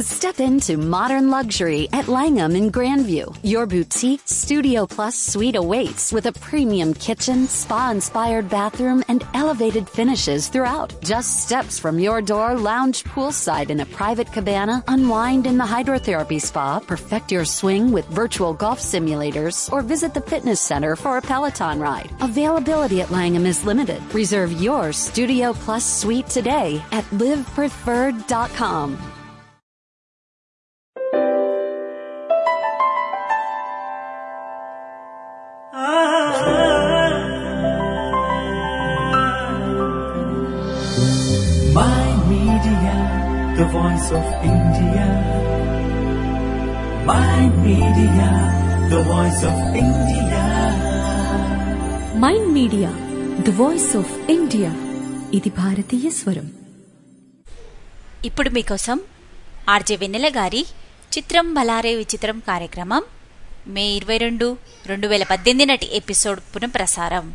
Step into modern luxury at Langham in Grandview. Your boutique Studio Plus suite awaits with a premium kitchen, spa-inspired bathroom, and elevated finishes throughout. Just steps from your door, lounge poolside in a private cabana, unwind in the hydrotherapy spa, perfect your swing with virtual golf simulators, or visit the fitness center for a Peloton ride. Availability at Langham is limited. Reserve your Studio Plus suite today at livepreferred.com. My Media, the voice of India. My Media, the voice of India. Mind media the voice of India. ఇది భారతీయ స్వరం. ఇప్పుడు మీకోసం RJ వెన్నెల గారి చిత్రం భలారే విచిత్రం కార్యక్రమం మే 22, 2018 నాటి ఎపిసోడ్ పునఃప్రసారం.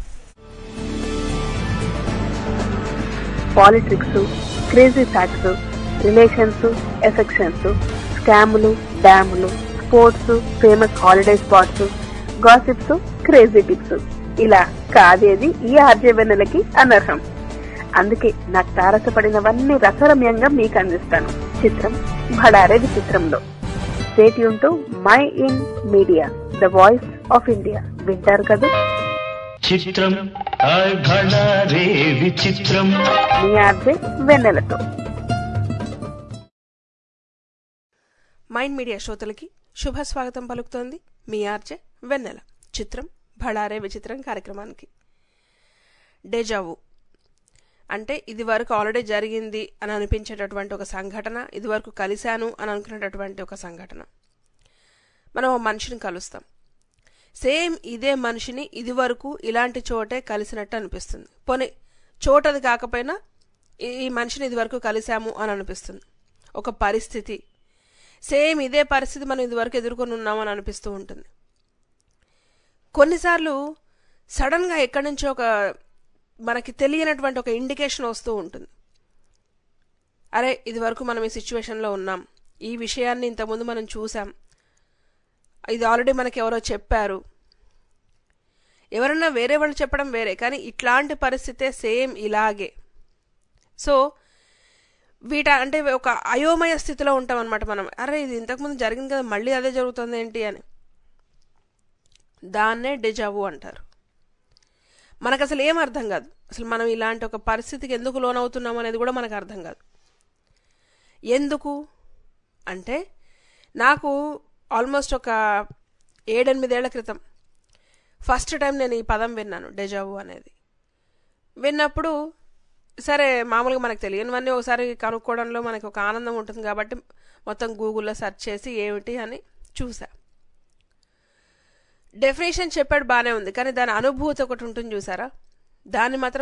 Politics, crazy facts, relations, affections, స్కాములు, డ్యాములు, sports, famous holiday spots, gossips, crazy tips, ఇలా కాదేది ఈ ఆర్జే వెన్నెలకి అనర్హం. అందుకే నాకు తారసపడినవన్నీ రసరమ్యంగా మీకు అందిస్తాను చిత్రం భడారే విచిత్రంలో. Stay tune to my in media, the voice of India. వింటారు కదా? చిత్రం భడారే విచిత్రం, మీ ఆర్జే వెన్నెలతో. మైండ్ మీడియా శ్రోతలకి శుభ స్వాగతం పలుకుతోంది మీ ఆర్జే వెన్నెల. చిత్రం భడారే విచిత్రం కార్యక్రమానికి. డేజావు అంటే ఇది వరకు ఆల్రెడీ జరిగింది అని అనిపించేటటువంటి ఒక సంఘటన, ఇది వరకు కలిశాను అని అనుకునేటటువంటి ఒక సంఘటన. మనం ఒక మనిషిని కలుస్తాం, సేమ్ ఇదే మనిషిని ఇది వరకు ఇలాంటి చోటే కలిసినట్టు అనిపిస్తుంది. పోనీ చోటది కాకపోయినా ఈ మనిషిని ఇది వరకు కలిశాము అని అనిపిస్తుంది. ఒక పరిస్థితి, సేమ్ ఇదే పరిస్థితి మనం ఇదివరకు ఎదుర్కొని ఉన్నాము అని అనిపిస్తూ ఉంటుంది. కొన్నిసార్లు సడన్గా ఎక్కడి నుంచో ఒక మనకి తెలియనటువంటి ఒక ఇండికేషన్ వస్తూ ఉంటుంది. అరే ఇది వరకు మనం ఈ సిచ్యువేషన్లో ఉన్నాం, ఈ విషయాన్ని ఇంతకుముందు మనం చూసాం, ఇది ఆల్రెడీ మనకి ఎవరో చెప్పారు. ఎవరన్నా వేరే వాళ్ళు చెప్పడం వేరే, కానీ ఇట్లాంటి పరిస్థితే సేమ్ ఇలాగే. సో అంటే ఒక అయోమయ స్థితిలో ఉంటాం అనమాట మనం. అరే ఇది ఇంతకుముందు జరిగింది కదా, మళ్ళీ అదే జరుగుతుంది ఏంటి అని. దాన్నే డెజావు అంటారు. మనకు అసలు ఏం అర్థం కాదు, అసలు మనం ఇలాంటి ఒక పరిస్థితికి ఎందుకు లోనవుతున్నాం అనేది కూడా మనకు అర్థం కాదు. ఎందుకు అంటే నాకు ఆల్మోస్ట్ ఒక 7-8 ఏళ్ల క్రితం ఫస్ట్ టైం నేను ఈ పదం విన్నాను, డెజావు అనేది. విన్నప్పుడు సరే మామూలుగా మనకు తెలియనివన్నీ ఒకసారి కనుక్కోవడంలో మనకు ఒక ఆనందం ఉంటుంది కాబట్టి మొత్తం గూగుల్లో సెర్చ్ చేసి ఏమిటి అని చూసా. డెఫినేషన్ చెప్పాడు, బాగానే ఉంది, కానీ దాని అనుభూతి ఒకటి ఉంటుంది చూసారా, దాన్ని మాత్రం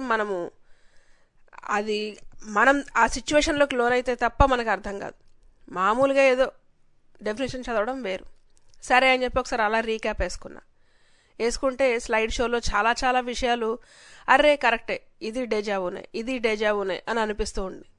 మనం ఆ సిచ్యువేషన్లోకి లోనైతే తప్ప మనకు అర్థం కాదు. మామూలుగా ఏదో డెఫినేషన్ చదవడం వేరు. సరే అని చెప్పి ఒకసారి అలా రీక్యాప్ వేసుకుంటే స్లైడ్ షోలో చాలా చాలా విషయాలు అర్రే కరెక్టే, ఇది డేజావునే అని అనిపిస్తూ ఉంది.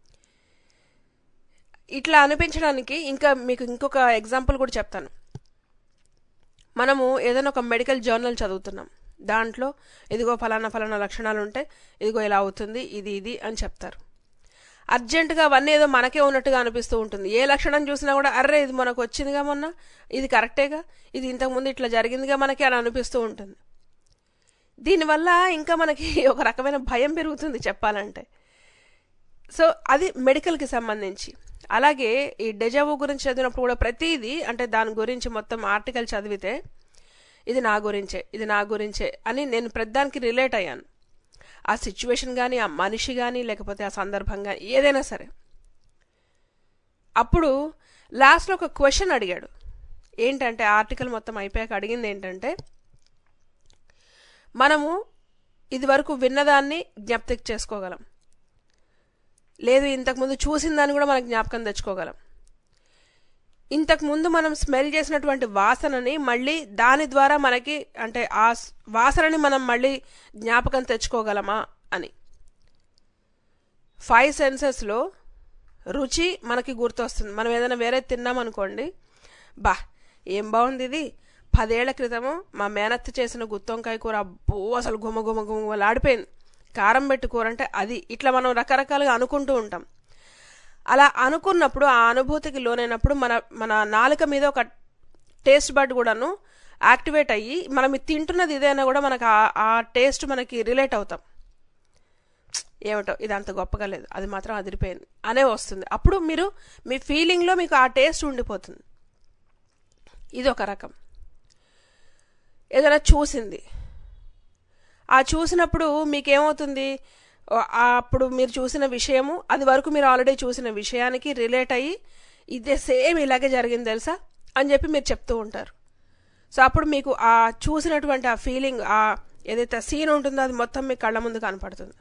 ఇట్లా అనిపించడానికి మీకు ఇంకొక ఎగ్జాంపుల్ కూడా చెప్తాను. మనము ఏదైనా ఒక మెడికల్ జర్నల్ చదువుతున్నాం, దాంట్లో ఇదిగో ఫలానా లక్షణాలు ఉంటే ఇదిగో ఇలా అవుతుంది, ఇది అని చెప్తారు. అర్జెంటుగా అవన్నీ ఏదో మనకే ఉన్నట్టుగా అనిపిస్తూ ఉంటుంది. ఏ లక్షణం చూసినా కూడా అర్రే ఇది మనకు వచ్చిందిగా మొన్న, ఇది కరెక్టేగా, ఇది ఇంతకుముందు ఇట్లా జరిగిందిగా మనకి అని అనిపిస్తూ ఉంటుంది. దీనివల్ల ఇంకా మనకి ఒక రకమైన భయం పెరుగుతుంది చెప్పాలంటే. సో అది మెడికల్కి సంబంధించి. అలాగే ఈ డెజావు గురించి చదివినప్పుడు కూడా ప్రతిదీ అంటే దాని గురించి మొత్తం ఆర్టికల్ చదివితే ఇది నా గురించే అని నేను ప్రతిదానికి రిలేట్ అయ్యాను. ఆ సిచ్యువేషన్ కానీ, ఆ మనిషి కానీ, లేకపోతే ఆ సందర్భం కానీ, ఏదైనా సరే. అప్పుడు లాస్ట్లో ఒక క్వశ్చన్ అడిగాడు. ఏంటంటే ఆర్టికల్ మొత్తం అయిపోయాక అడిగింది ఏంటంటే, మనము ఇది వరకు విన్నదాన్ని జ్ఞప్తికి చేసుకోగలం, లేదు ఇంతకుముందు చూసిన దాన్ని కూడా మనకు జ్ఞాపకం తెచ్చుకోగలం. ఇంతకుముందు మనం స్మెల్ చేసినటువంటి వాసనని మళ్ళీ దాని ద్వారా మనకి అంటే ఆ వాసనని మనం మళ్ళీ జ్ఞాపకం తెచ్చుకోగలమా అని. 5 సెన్సెస్లో రుచి మనకి గుర్తొస్తుంది. మనం ఏదైనా వేరే తిన్నామనుకోండి, బా ఏం బాగుంది ఇది, 10 ఏళ్ల క్రితము మా మేనత్త చేసిన గుత్తొంకాయ కూర అబ్బో అసలు గుమ గుమ గుమలాడిపోయింది, కారం పెట్టి కూర అంటే అది. ఇట్లా మనం రకరకాలుగా అనుకుంటూ ఉంటాం. అలా అనుకున్నప్పుడు ఆ అనుభూతికి లోనైనప్పుడు మన నాలుక మీద ఒక టేస్ట్ బడ్ కూడాను యాక్టివేట్ అయ్యి మనం తింటున్నది ఇదైనా కూడా మనకు ఆ టేస్ట్ మనకి రిలేట్ అవుతాం. ఏమిటో ఇది అంత గొప్పగా లేదు, అది మాత్రం అదిరిపోయింది అనే వస్తుంది. అప్పుడు మీరు మీ ఫీలింగ్లో మీకు ఆ టేస్ట్ ఉండిపోతుంది. ఇది ఒక రకం. ఏదైనా చూసింది, ఆ చూసినప్పుడు మీకేమవుతుంది, అప్పుడు మీరు చూసిన విషయము అది వరకు మీరు ఆల్రెడీ చూసిన విషయానికి రిలేట్ అయ్యి ఇదే సేమ్ ఇలాగే జరిగింది తెలుసా అని చెప్పి మీరు చెప్తూ ఉంటారు. సో అప్పుడు మీకు ఆ చూసినటువంటి ఆ ఫీలింగ్, ఆ ఏదైతే సీన్ ఉంటుందో అది మొత్తం మీ కళ్ళ ముందు కనపడుతుంది.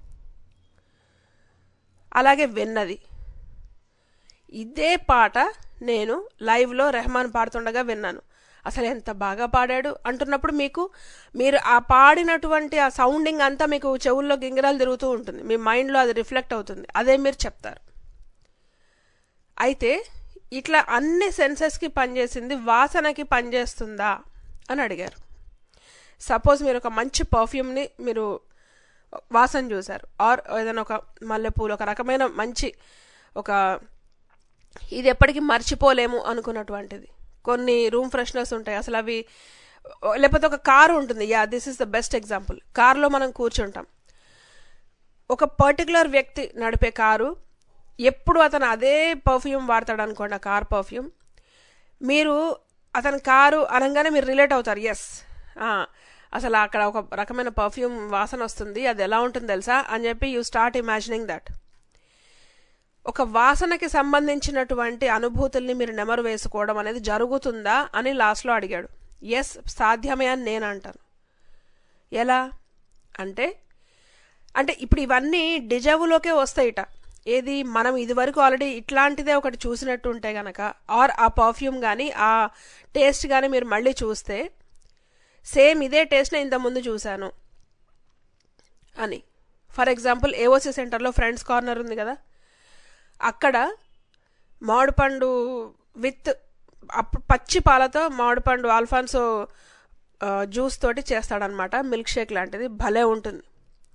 అలాగే విన్నది, ఇదే పాట నేను లైవ్లో రెహమాన్ పాడుతుండగా విన్నాను, అసలు ఎంత బాగా పాడాడు అంటున్నప్పుడు మీరు ఆ పాడినటువంటి ఆ సౌండింగ్ అంతా మీకు చెవుల్లో గింగిరాలు తిరుగుతూ ఉంటుంది, మీ మైండ్లో అది రిఫ్లెక్ట్ అవుతుంది, అదే మీరు చెప్తారు. అయితే ఇట్లా అన్ని సెన్సెస్కి పనిచేసింది వాసనకి పనిచేస్తుందా అని అడిగారు. సపోజ్ మీరు ఒక మంచి పర్ఫ్యూమ్ని మీరు వాసన చూశారు, ఆర్ ఏదైనా ఒక మల్లెపూలు, ఒక రకమైన మంచి ఒక ఇది ఎప్పటికీ మర్చిపోలేము అనుకున్నటువంటిది. కొన్ని రూమ్ ఫ్రెషనర్స్ ఉంటాయి అసలు అవి, లేకపోతే ఒక కారు ఉంటుంది, this is the best example. కారులో మనం కూర్చుంటాం, ఒక పర్టికులర్ వ్యక్తి నడిపే కారు, ఎప్పుడు అతను అదే పర్ఫ్యూమ్ వాడతాడు అనుకోండి, ఆ కార్ పర్ఫ్యూమ్, మీరు అతని కారు అనగానే మీరు రిలేట్ అవుతారు. ఎస్, అసలు అక్కడ ఒక రకమైన పర్ఫ్యూమ్ వాసన వస్తుంది, అది ఎలా ఉంటుంది తెలుసా అని చెప్పి యూ స్టార్ట్ ఇమాజినింగ్ దట్. ఒక వాసనకి సంబంధించినటువంటి అనుభూతుల్ని మీరు నెమరు వేసుకోవడం అనేది జరుగుతుందా అని లాస్ట్లో అడిగాడు. ఎస్, సాధ్యమే అని నేను అంటాను. ఎలా అంటే ఇప్పుడు ఇవన్నీ డిజావులోకే వస్తాయిట. ఏది, మనం ఇదివరకు ఆల్రెడీ ఇట్లాంటిదే ఒకటి చూసినట్టు ఉంటే గనక, ఆర్ ఆ పర్ఫ్యూమ్ కానీ ఆ టేస్ట్ కానీ మీరు మళ్ళీ చూస్తే, సేమ్ ఇదే టేస్ట్ నేను ఇంతకుముందు చూశాను అని. ఫర్ ఎగ్జాంపుల్ ఏఓసి సెంటర్లో ఫ్రెండ్స్ కార్నర్ ఉంది కదా, అక్కడ మామిడిపండు విత్ పచ్చి పాలతో మామిడిపండు ఆల్ఫాన్సో జ్యూస్ తోటి చేస్తాడనమాట, మిల్క్ షేక్ లాంటిది, భలే ఉంటుంది.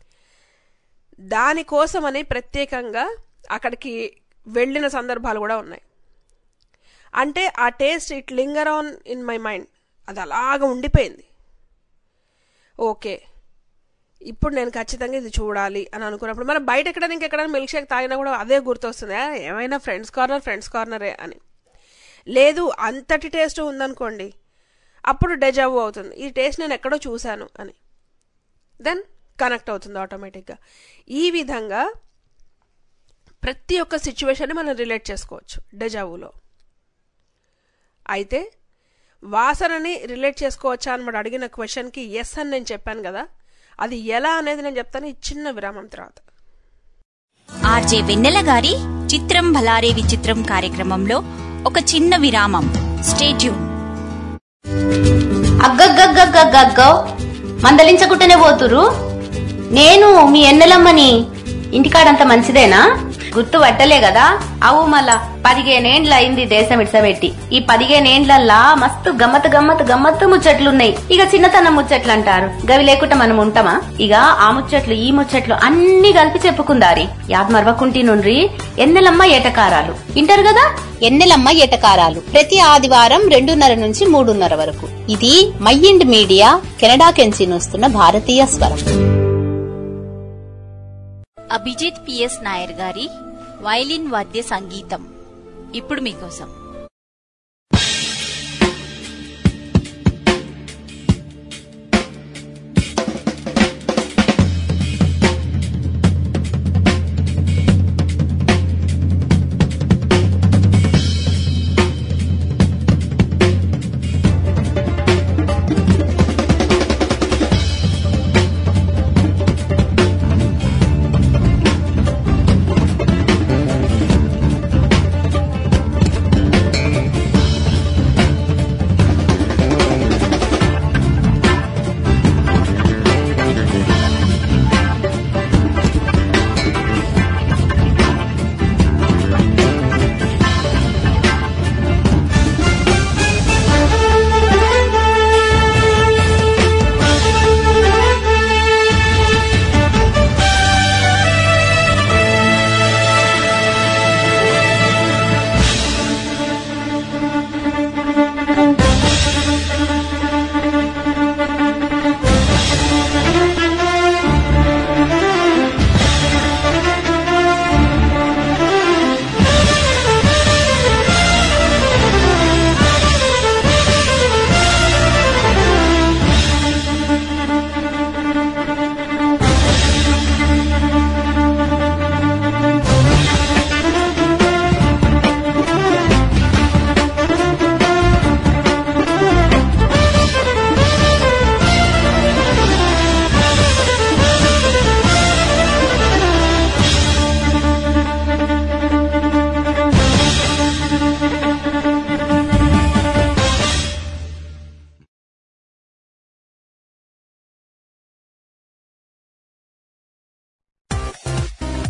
దానికోసమని ప్రత్యేకంగా అక్కడికి వెళ్ళిన సందర్భాలు కూడా ఉన్నాయి. అంటే ఆ taste it linger on in my mind, అది అలాగ ఉండిపోయింది. ఓకే, ఇప్పుడు నేను ఖచ్చితంగా ఇది చూడాలి అని అనుకున్నప్పుడు మనం బయట ఎక్కడైనా ఇంకెక్కడైనా మిల్క్ షేక్ తాగినా కూడా అదే గుర్తొస్తుంది, ఏమైనా ఫ్రెండ్స్ కార్నరే అని. లేదు, అంతటి టేస్ట్ ఉందనుకోండి, అప్పుడు డెజావు అవుతుంది, ఈ టేస్ట్ నేను ఎక్కడో చూశాను అని, దెన్ కనెక్ట్ అవుతుంది ఆటోమేటిక్గా. ఈ విధంగా ప్రతి ఒక్క సిచ్యువేషన్ని మనం రిలేట్ చేసుకోవచ్చు డెజావులో. అయితే వాసనని రిలేట్ చేసుకోవచ్చా అని మనం అడిగిన క్వశ్చన్కి ఎస్ అని నేను చెప్పాను కదా, అది ఎలా అనేది నేను చెప్తాను ఈ చిన్న విరామం తర్వాత. ఆర్జే వెన్నెల గారి చిత్రం భలారే విచిత్రం కార్యక్రమంలో ఒక చిన్న విరామం. Stay tune. అగ్గగ్గగ్గగ్గగ్గో మందలించకుంటేనే పోతురు. నేను మీ ఎన్నెలమ్మని. ఇంటికాడంత మంచిదేనా? గుర్తు పట్టలే కదా? అవు మళ్ళా 15 ఏండ్ల అయింది దేశం ఇడ్సబెట్టి. ఈ 15 ఏండ్లల్లా మస్తు గమ్మత్తు ముచ్చట్లున్నాయి. ఇక చిన్నతనం ముచ్చట్లు అంటారు, గవి లేకుండా మనం ఉంటామా? ఇక ఆ ముచ్చట్లు ఈ ముచ్చట్లు అన్ని కలిపి చెప్పుకుందారి. యాద్ మరవకుంటి నుండి ఎన్నెలమ్మ ఏటకారాలు ఇంటారు కదా. ఎన్నెలమ్మ ఏటకారాలు ప్రతి ఆదివారం 2:30 నుంచి 3:30 వరకు. ఇది మైండ్ మీడియా కెనడా కెంచి వస్తున్న భారతీయ స్వరం. అభిజిత్ పిఎస్ నాయర్ గారి వైలిన్ వాద్య సంగీతం ఇప్పుడు మీకోసం.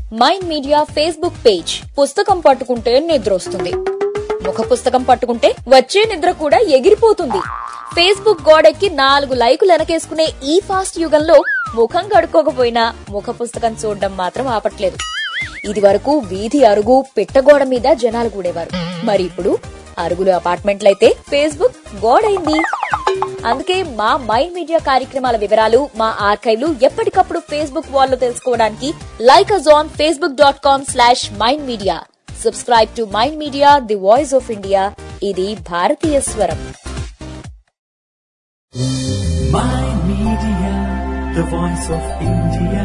Mind Media Facebook page. పుస్తకం పట్టుకుంటే నిద్ర వస్తుంది, ముఖ పుస్తకం పట్టుకుంటే వచ్చే నిద్ర కూడా ఎగిరిపోతుంది. ఫేస్బుక్ గోడెక్కి 4 లైకులు వెనకేసుకునే ఈ ఫాస్ట్ యుగంలో ముఖం కడుక్కోకపోయినా ముఖ పుస్తకం చూడడం మాత్రం ఆపట్లేదు. ఇది వరకు వీధి అరుగు పిట్టగోడ మీద జనాలు కూడేవారు. మరి ఇప్పుడు అరుగులు అపార్ట్మెంట్లయితే ఫేస్బుక్ గోడైంది. అందుకే మా మైండ్ మీడియా కార్యక్రమాల వివరాలు, మా ఆర్కైవ్లు ఎప్పటికప్పుడు ఫేస్బుక్ వాల్ లో తెలుసుకోవడానికి like us on facebook.com/mindmedia. Subscribe to Mind media, the voice of India. ఇది భారతీయ స్వరం. Mind Media, the voice of India.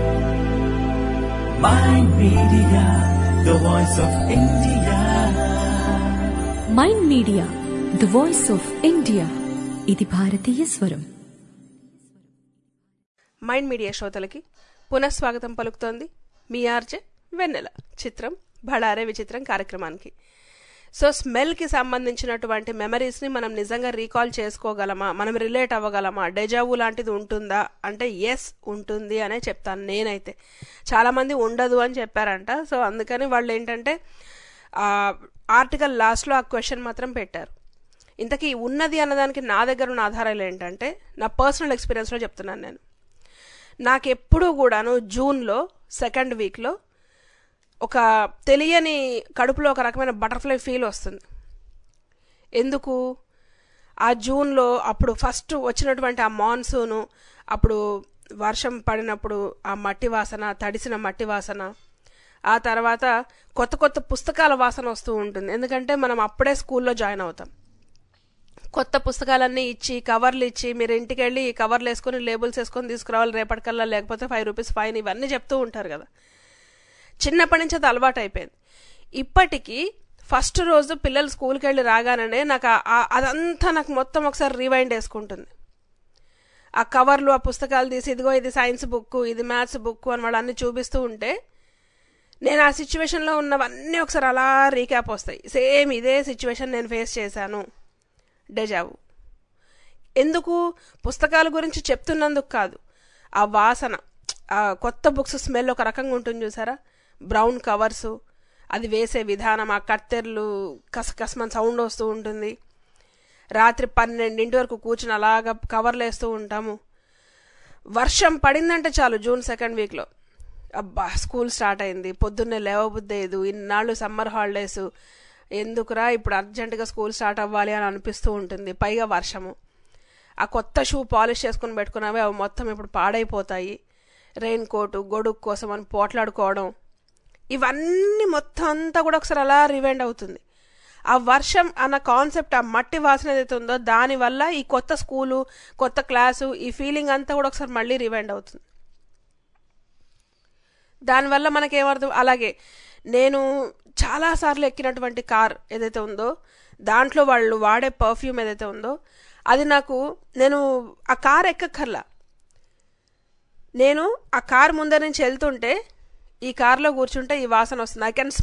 Mind Media, the voice of India. Mind media the voice of India. ఇది భారతీయ స్వరం. Mind media శ్రోతలకి పునఃస్వాగతం పలుకుతోంది మీ RJ వెన్నెల. చిత్రం భళారే విచిత్రం కార్యక్రమానికి. సో స్మెల్కి సంబంధించినటువంటి మెమరీస్ని మనం నిజంగా రీకాల్ చేసుకోగలమా, మనం రిలేట్ అవ్వగలమా, డెజావు లాంటిది ఉంటుందా అంటే ఎస్ ఉంటుంది అనే చెప్తాను నేనైతే. చాలామంది ఉండదు అని చెప్పారంట. సో అందుకని వాళ్ళు ఏంటంటే ఆర్టికల్ లాస్ట్లో ఆ క్వశ్చన్ మాత్రం పెట్టారు. ఇంతకీ ఉన్నది అన్నదానికి నా దగ్గర ఉన్న ఆధారాలు ఏంటంటే నా పర్సనల్ ఎక్స్పీరియన్స్లో చెప్తున్నాను నేను. నాకు ఎప్పుడూ కూడాను జూన్లో 2nd వీక్లో ఒక తెలియని కడుపులో ఒక రకమైన బటర్ఫ్లై ఫీల్ వస్తుంది. ఎందుకు? ఆ జూన్లో అప్పుడు ఫస్ట్ వచ్చినటువంటి ఆ మాన్సూను, అప్పుడు వర్షం పడినప్పుడు ఆ మట్టి వాసన, తడిసిన మట్టి వాసన, ఆ తర్వాత కొత్త కొత్త పుస్తకాల వాసన వస్తూ ఉంటుంది. ఎందుకంటే మనం అప్పుడే స్కూల్లో జాయిన్ అవుతాం. కొత్త పుస్తకాలన్నీ ఇచ్చి కవర్లు ఇచ్చి మీరు ఇంటికి వెళ్ళి ఈ కవర్లు వేసుకొని లేబుల్స్ వేసుకొని తీసుకురావాలి రేపటికల్లా, లేకపోతే 5 రూపీస్ ఫైన్, ఇవన్నీ చెప్తూ ఉంటారు కదా. చిన్నప్పటి నుంచి అది అలవాటు అయిపోయింది. ఇప్పటికీ ఫస్ట్ రోజు పిల్లలు స్కూల్కి వెళ్ళి రాగానే నాకు అదంతా నాకు మొత్తం ఒకసారి రీవైండ్ వేసుకుంటుంది. ఆ కవర్లు, ఆ పుస్తకాలు తీసి ఇదిగో ఇది సైన్స్ బుక్, ఇది మ్యాథ్స్ బుక్ అని వాళ్ళు అన్నీ చూపిస్తూ ఉంటే నేను ఆ సిచ్యువేషన్లో ఉన్నవన్నీ ఒకసారి అలా రీక్యాప్ వస్తాయి. సేమ్ ఇదే సిచ్యువేషన్ నేను ఫేస్ చేశాను. డెజావు. ఎందుకు? పుస్తకాల గురించి చెప్తున్నందుకు కాదు, ఆ వాసన, ఆ కొత్త బుక్స్ స్మెల్ ఒక రకంగా ఉంటుంది చూసారా, బ్రౌన్ కవర్సు, అది వేసే విధానం, ఆ కత్తెర్లు కసకసమని సౌండ్ వస్తూ ఉంటుంది. రాత్రి 12 వరకు కూర్చుని అలాగా కవర్లు వేస్తూ ఉంటాము. వర్షం పడిందంటే చాలు జూన్ 2nd వీక్లో అబ్బా స్కూల్ స్టార్ట్ అయింది, పొద్దున్నే లేవబుద్దేదు, ఇన్నాళ్ళు సమ్మర్ హాలిడేస్ ఎందుకురా ఇప్పుడు అర్జెంటుగా స్కూల్ స్టార్ట్ అవ్వాలి అని అనిపిస్తూ ఉంటుంది. పైగా వర్షము, ఆ కొత్త షూ పాలిష్ చేసుకుని పెట్టుకున్నవి అవి మొత్తం ఇప్పుడు పాడైపోతాయి. రెయిన్ కోటు, గొడుగు కోసం అని పోట్లాడుకోవడం, ఇవన్నీ మొత్తం అంతా కూడా ఒకసారి అలా రివైండ్ అవుతుంది. ఆ వర్షం అన్న కాన్సెప్ట్, ఆ మట్టి వాసన ఏదైతే ఉందో దానివల్ల ఈ కొత్త స్కూలు, కొత్త క్లాసు, ఈ ఫీలింగ్ అంతా కూడా ఒకసారి మళ్ళీ రివైండ్ అవుతుంది. దానివల్ల మనకేమర్థం, అలాగే నేను చాలాసార్లు ఎక్కినటువంటి కార్ ఏదైతే ఉందో దాంట్లో వాళ్ళు వాడే పర్ఫ్యూమ్ ఏదైతే ఉందో అది నాకు, నేను ఆ కార్ ఎక్కక్కర్లా, నేను ఆ కార్ ముందర నుంచి వెళ్తుంటే ఈ కార్లో కూర్చుంటే ఈ వాసన వస్తుంది. I can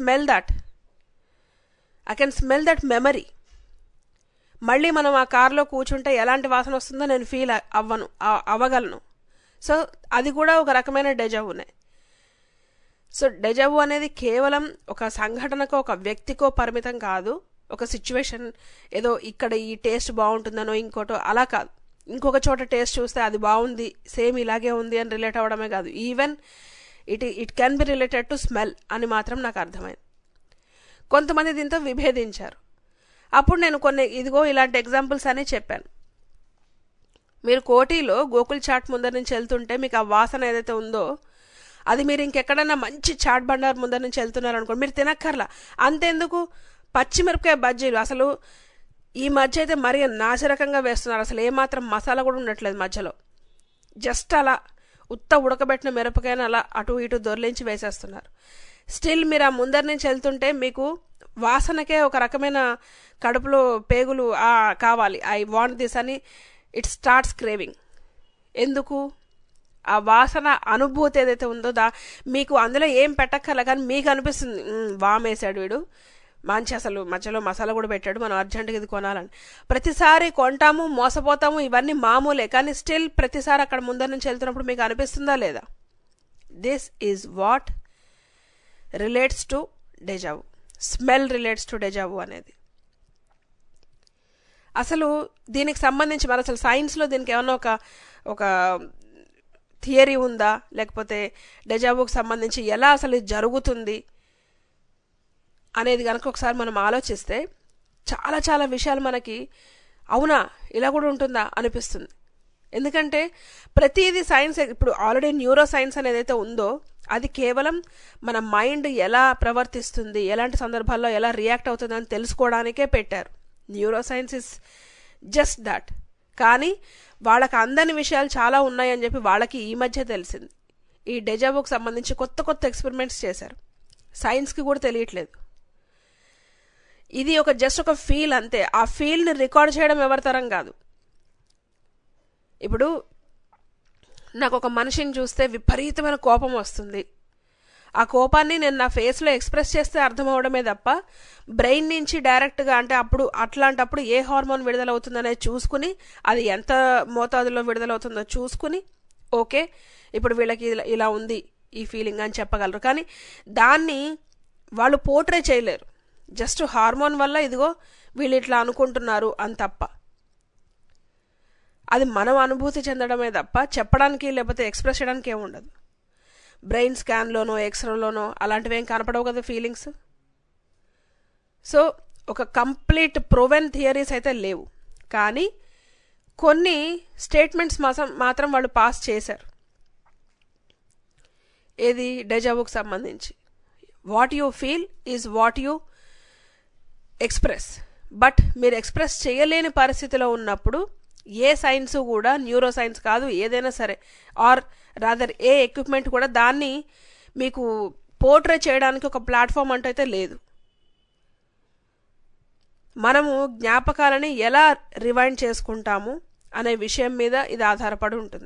smell that memory. మళ్ళీ మనం ఆ కార్లో కూర్చుంటే ఎలాంటి వాసన వస్తుందో నేను ఫీల్ అవ్వగలను. సో అది కూడా ఒక రకమైన డెజావునే. సో డెజావు అనేది కేవలం ఒక సంఘటనకో ఒక వ్యక్తికో పరిమితం కాదు. ఒక సిచ్యువేషన్, ఏదో ఇక్కడ ఈ టేస్ట్ బాగుంటుందనో ఇంకోటో అలా కాదు, ఇంకొక చోట టేస్ట్ చూస్తే అది బాగుంది, సేమ్ ఇలాగే ఉంది అని రిలేట్ అవ్వడమే కాదు, even it can be related to smell అని మాత్రం నాకు అర్థమైంది. కొంతమంది దీంతో విభేదించారు. అప్పుడు నేను ఇదిగో ఇలాంటి ఎగ్జాంపుల్స్ అని చెప్పాను. మీరు కోటిలో గోకుల్ చాట్ ముందర నుంచి వెళ్తుంటే మీకు ఆ వాసన ఏదైతే ఉందో అది మీరు ఇంకెక్కడన్నా మంచి చాట్ బండార్ ముందర నుంచి వెళ్తున్నారు అనుకోండి, మీరు తినక్కర్లా. అంతెందుకు, పచ్చిమిరపకాయ బజ్జీలు అసలు ఈ మధ్య అయితే మరీ నాసిరకంగా వేస్తున్నారు. అసలు ఏమాత్రం మసాలా కూడా ఉండట్లేదు మధ్యలో, జస్ట్ అలా ఉత్త ఉడకబెట్టిన మిరపకాయను అలా అటు ఇటు దొర్లించి వేసేస్తున్నారు. స్టిల్ మీరు ఆ ముందర నుంచి వెళ్తుంటే మీకు వాసనకే ఒక రకమైన కడుపులో పేగులు కావాలి, ఐ వాంట్ దిస్ అని ఇట్ స్టార్ట్స్ క్రేవింగ్. ఎందుకు? ఆ వాసన అనుభూతి ఏదైతే ఉందో మీకు అందులో ఏం పెట్టక్కర్లే, కానీ మీకు అనిపిస్తుంది వామేసాడు వీడు, మంచి అసలు మధ్యలో మసాలా కూడా పెట్టాడు, మనం అర్జెంటుగా ఇది కొనాలని. ప్రతిసారి కొంటాము, మోసపోతాము, ఇవన్నీ మామూలే. కానీ స్టిల్ ప్రతిసారి అక్కడ ముందర నుంచి వెళ్తున్నప్పుడు మీకు అనిపిస్తుందా లేదా, this is what relates to deja vu, smell relates to deja vu అనేది. అసలు దీనికి సంబంధించి మరి అసలు సైన్స్లో దీనికి ఏమన్నా ఒక థియరీ ఉందా, లేకపోతే డెజావుకి సంబంధించి ఎలా అసలు జరుగుతుంది అనేది కనుక ఒకసారి మనం ఆలోచిస్తే చాలా చాలా విషయాలు మనకి అవునా ఇలా కూడా ఉంటుందా అనిపిస్తుంది. ఎందుకంటే ప్రతిదీ సైన్స్, ఇప్పుడు ఆల్రెడీ న్యూరో సైన్స్ అనేది అయితే ఉందో అది కేవలం మన మైండ్ ఎలా ప్రవర్తిస్తుంది, ఎలాంటి సందర్భాల్లో ఎలా రియాక్ట్ అవుతుంది అని తెలుసుకోవడానికే పెట్టారు. Neuroscience is just that. కానీ వాళ్ళకి అందని విషయాలు చాలా ఉన్నాయని చెప్పి వాళ్ళకి ఈ మధ్య తెలిసింది. ఈ డెజావుకి సంబంధించి కొత్త కొత్త ఎక్స్పెరిమెంట్స్ చేశారు, సైన్స్కి కూడా తెలియట్లేదు. ఇది జస్ట్ ఒక ఫీల్ అంతే. ఆ ఫీల్ని రికార్డ్ చేయడం ఎవరి తరం కాదు. ఇప్పుడు నాకు ఒక మనిషిని చూస్తే విపరీతమైన కోపం వస్తుంది. ఆ కోపాన్ని నేను నా ఫేస్లో ఎక్స్ప్రెస్ చేస్తే అర్థం అవడమే తప్ప బ్రెయిన్ నుంచి డైరెక్ట్గా అంటే అట్లాంటప్పుడు ఏ హార్మోన్ విడుదలవుతుందనేది చూసుకుని అది ఎంత మోతాదులో విడుదలవుతుందో చూసుకుని ఓకే ఇప్పుడు వీళ్ళకి ఇలా ఉంది ఈ ఫీలింగ్ అని చెప్పగలరు. కానీ దాన్ని వాళ్ళు పోర్ట్రే చేయలేరు. జస్ట్ హార్మోన్ వల్ల ఇదిగో వీళ్ళు ఇట్లా అనుకుంటున్నారు అని తప్ప, అది మనం అనుభూతి చెందడమే తప్ప చెప్పడానికి లేకపోతే ఎక్స్ప్రెస్ చేయడానికి ఏముండదు. బ్రెయిన్ స్కాన్లోనో ఎక్స్రేలోనో అలాంటివేం కనపడవు కదా ఫీలింగ్స్. సో ఒక కంప్లీట్ ప్రూవెన్ థియరీస్ అయితే లేవు, కానీ కొన్ని స్టేట్మెంట్స్ మాత్రం వాళ్ళు పాస్ చేశారు. ఏది డెజావుకు సంబంధించి what you feel is what you express. But మీరు ఎక్స్ప్రెస్ చేయలేని పరిస్థితిలో ఉన్నప్పుడు ఏ సైన్స్ కూడా, న్యూరో సైన్స్ కాదు ఏదైనా సరే, ఆర్ రాదర్ ఏ ఎక్విప్మెంట్ కూడా దాన్ని మీకు పోర్ట్రే చేయడానికి ఒక ప్లాట్ఫామ్ అంటూ అయితే లేదు. మనము జ్ఞాపకాలని ఎలా రివైండ్ చేసుకుంటాము అనే విషయం మీద ఇది ఆధారపడి ఉంటుంది.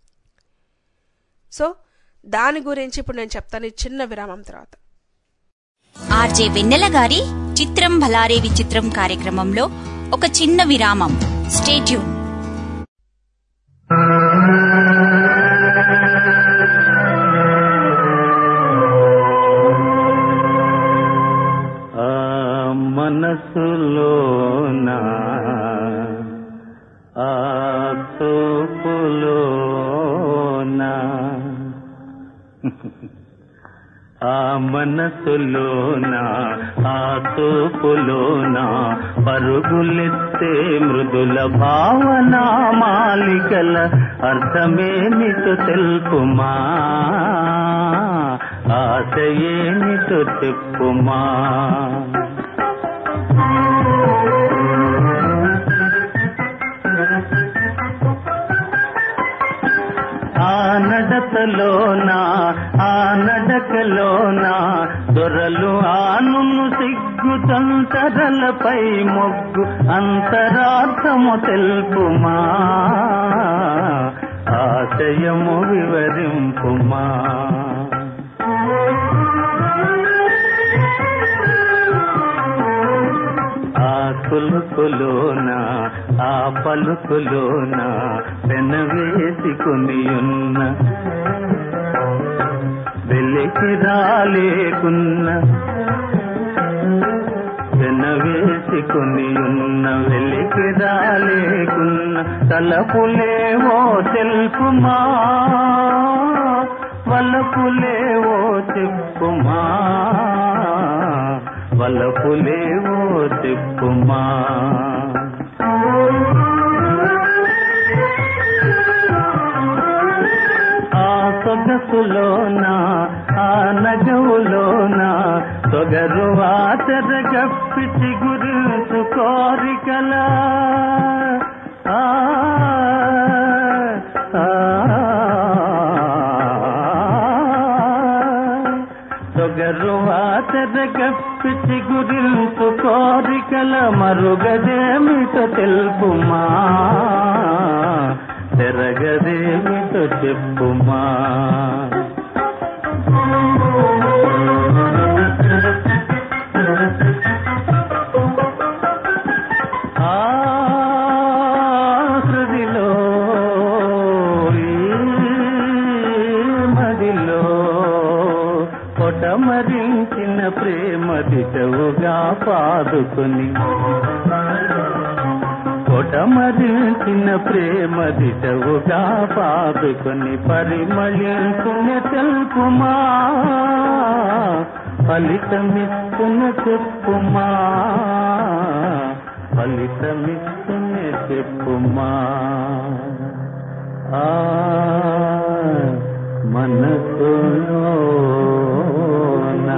సో దాని గురించి ఇప్పుడు నేను చెప్తాను ఈ చిన్న విరామం తర్వాత. ఆర్జే వెన్నెల గారి చిత్రం భలారే విచిత్రం కార్యక్రమంలో ఒక చిన్న విరామం. Stay tune. మనసులోనా ఆ చూపులోనా ఆ మనసులోనా ఆ చూపులోనా పరుగులెత్తే మృదుల భావన మాలికల అర్థమేమిటో తెలుపుమా, ఆశయేమిటో చెప్పుమా. ఆ నడతలోనా ఆ నడకలోనా దొరలు ఆనును సిగ్గు తంతరలపై మొగ్గు అంతరార్థము తెలుపుమా, ఆశయము వివరింపుమా. ఆ కులుకులోనా ఆ పలుకులోనా పెనవేసుకుని ఉన్న వెలికి రాలేకున్న పెనవేసుకుని ఉన్న వెలికి రాలేకున్న తలపులేవో తెలుపుమా, వలపులేవో చెప్పుమా, వలపులేవో చెప్పుమా. ఆ సొగసులోనా ఆ నగవులోనా సొగరు ఆచరగప్పి చిగురుసు కోరికలా సొగరు ఆచరగప్పి చిగురుసు కోరికల మరుగదేమిటో తెలుపుమా, తెరగదేమిటో చెప్పుమా. ఆ హృదిలో మదిలో పొటమరింగ పాదుకొని కొటమరించిన ప్రేమ దిశవుగా పాదుకొని పరిమళించున తెలుపుమా ఫలితమిస్తున్న చెప్పుమా ఫలితమిస్తున్న చెప్పుమా మనసులోనా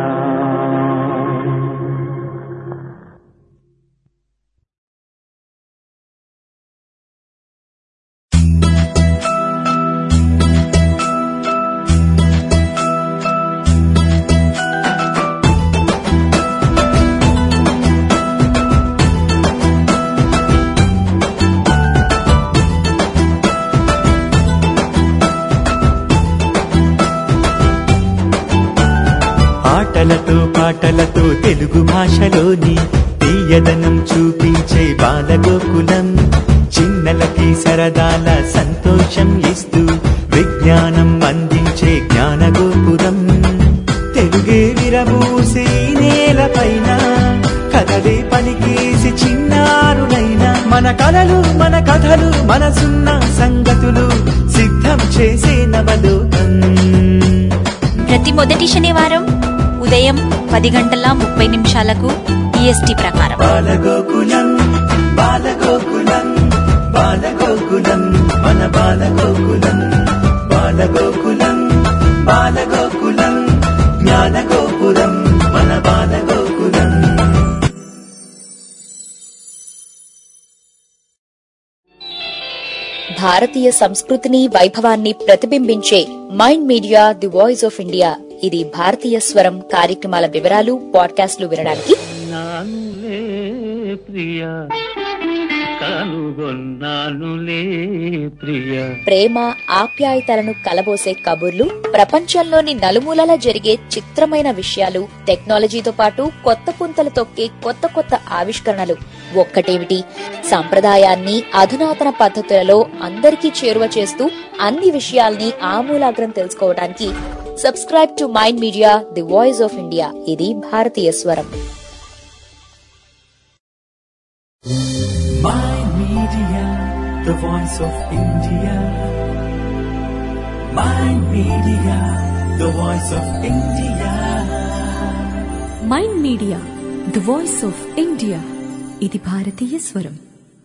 ఆటలతో పాటలతో తెలుగు భాషలోని తీయదనం చూపించే బాలగోకులం చిన్నలకి సరదాల సంతోషం ఇస్తూ విజ్ఞానం అందించే జ్ఞానగోపురం తెలుగే విరబూసి నేలపైన కథలే పలికేసి చిన్నారులైన మన కలలు మన కథలు మనసున్న సంగతులు సిద్ధం చేసే నవలోకం. ప్రతి మొదటి శనివారం ఉదయం 10:30 EST ప్రకారం బాలగోకులం బాలగోకులం బాలగోకులం మన బాలగోకులం బాలగోకులం బాలగోకులం జ్ఞానగోపురం మన బాలగోకులం. భారతీయ సంస్కృతిని వైభవాన్ని ప్రతిబింబించే Mind media the voice of India. ఇది భారతీయ స్వరం కార్యక్రమాల వివరాలు పాడ్కాస్ట్లు వినడానికి నానులే ప్రియా కనుగొన్నానులే ప్రియా. ప్రేమ ఆప్యాయతలను కలబోసే కబుర్లు, ప్రపంచంలోని నలుమూలల జరిగే చిత్రమైన విషయాలు, టెక్నాలజీతో పాటు కొత్త పుంతలు తొక్కే కొత్త కొత్త ఆవిష్కరణలు. ఒక్కటేమిటి, సంప్రదాయాన్ని అధునాతన పద్ధతులలో అందరికీ చేరువ చేస్తూ అన్ని విషయాల్ని ఆమూలాగ్రం తెలుసుకోవడానికి subscribe to Mind media the voice of India. ఇది భారతీయ స్వరం. Mind Media, the voice of India. Mind Media, the voice of India. Mind media the voice of India. ఇది భారతీయ స్వరం.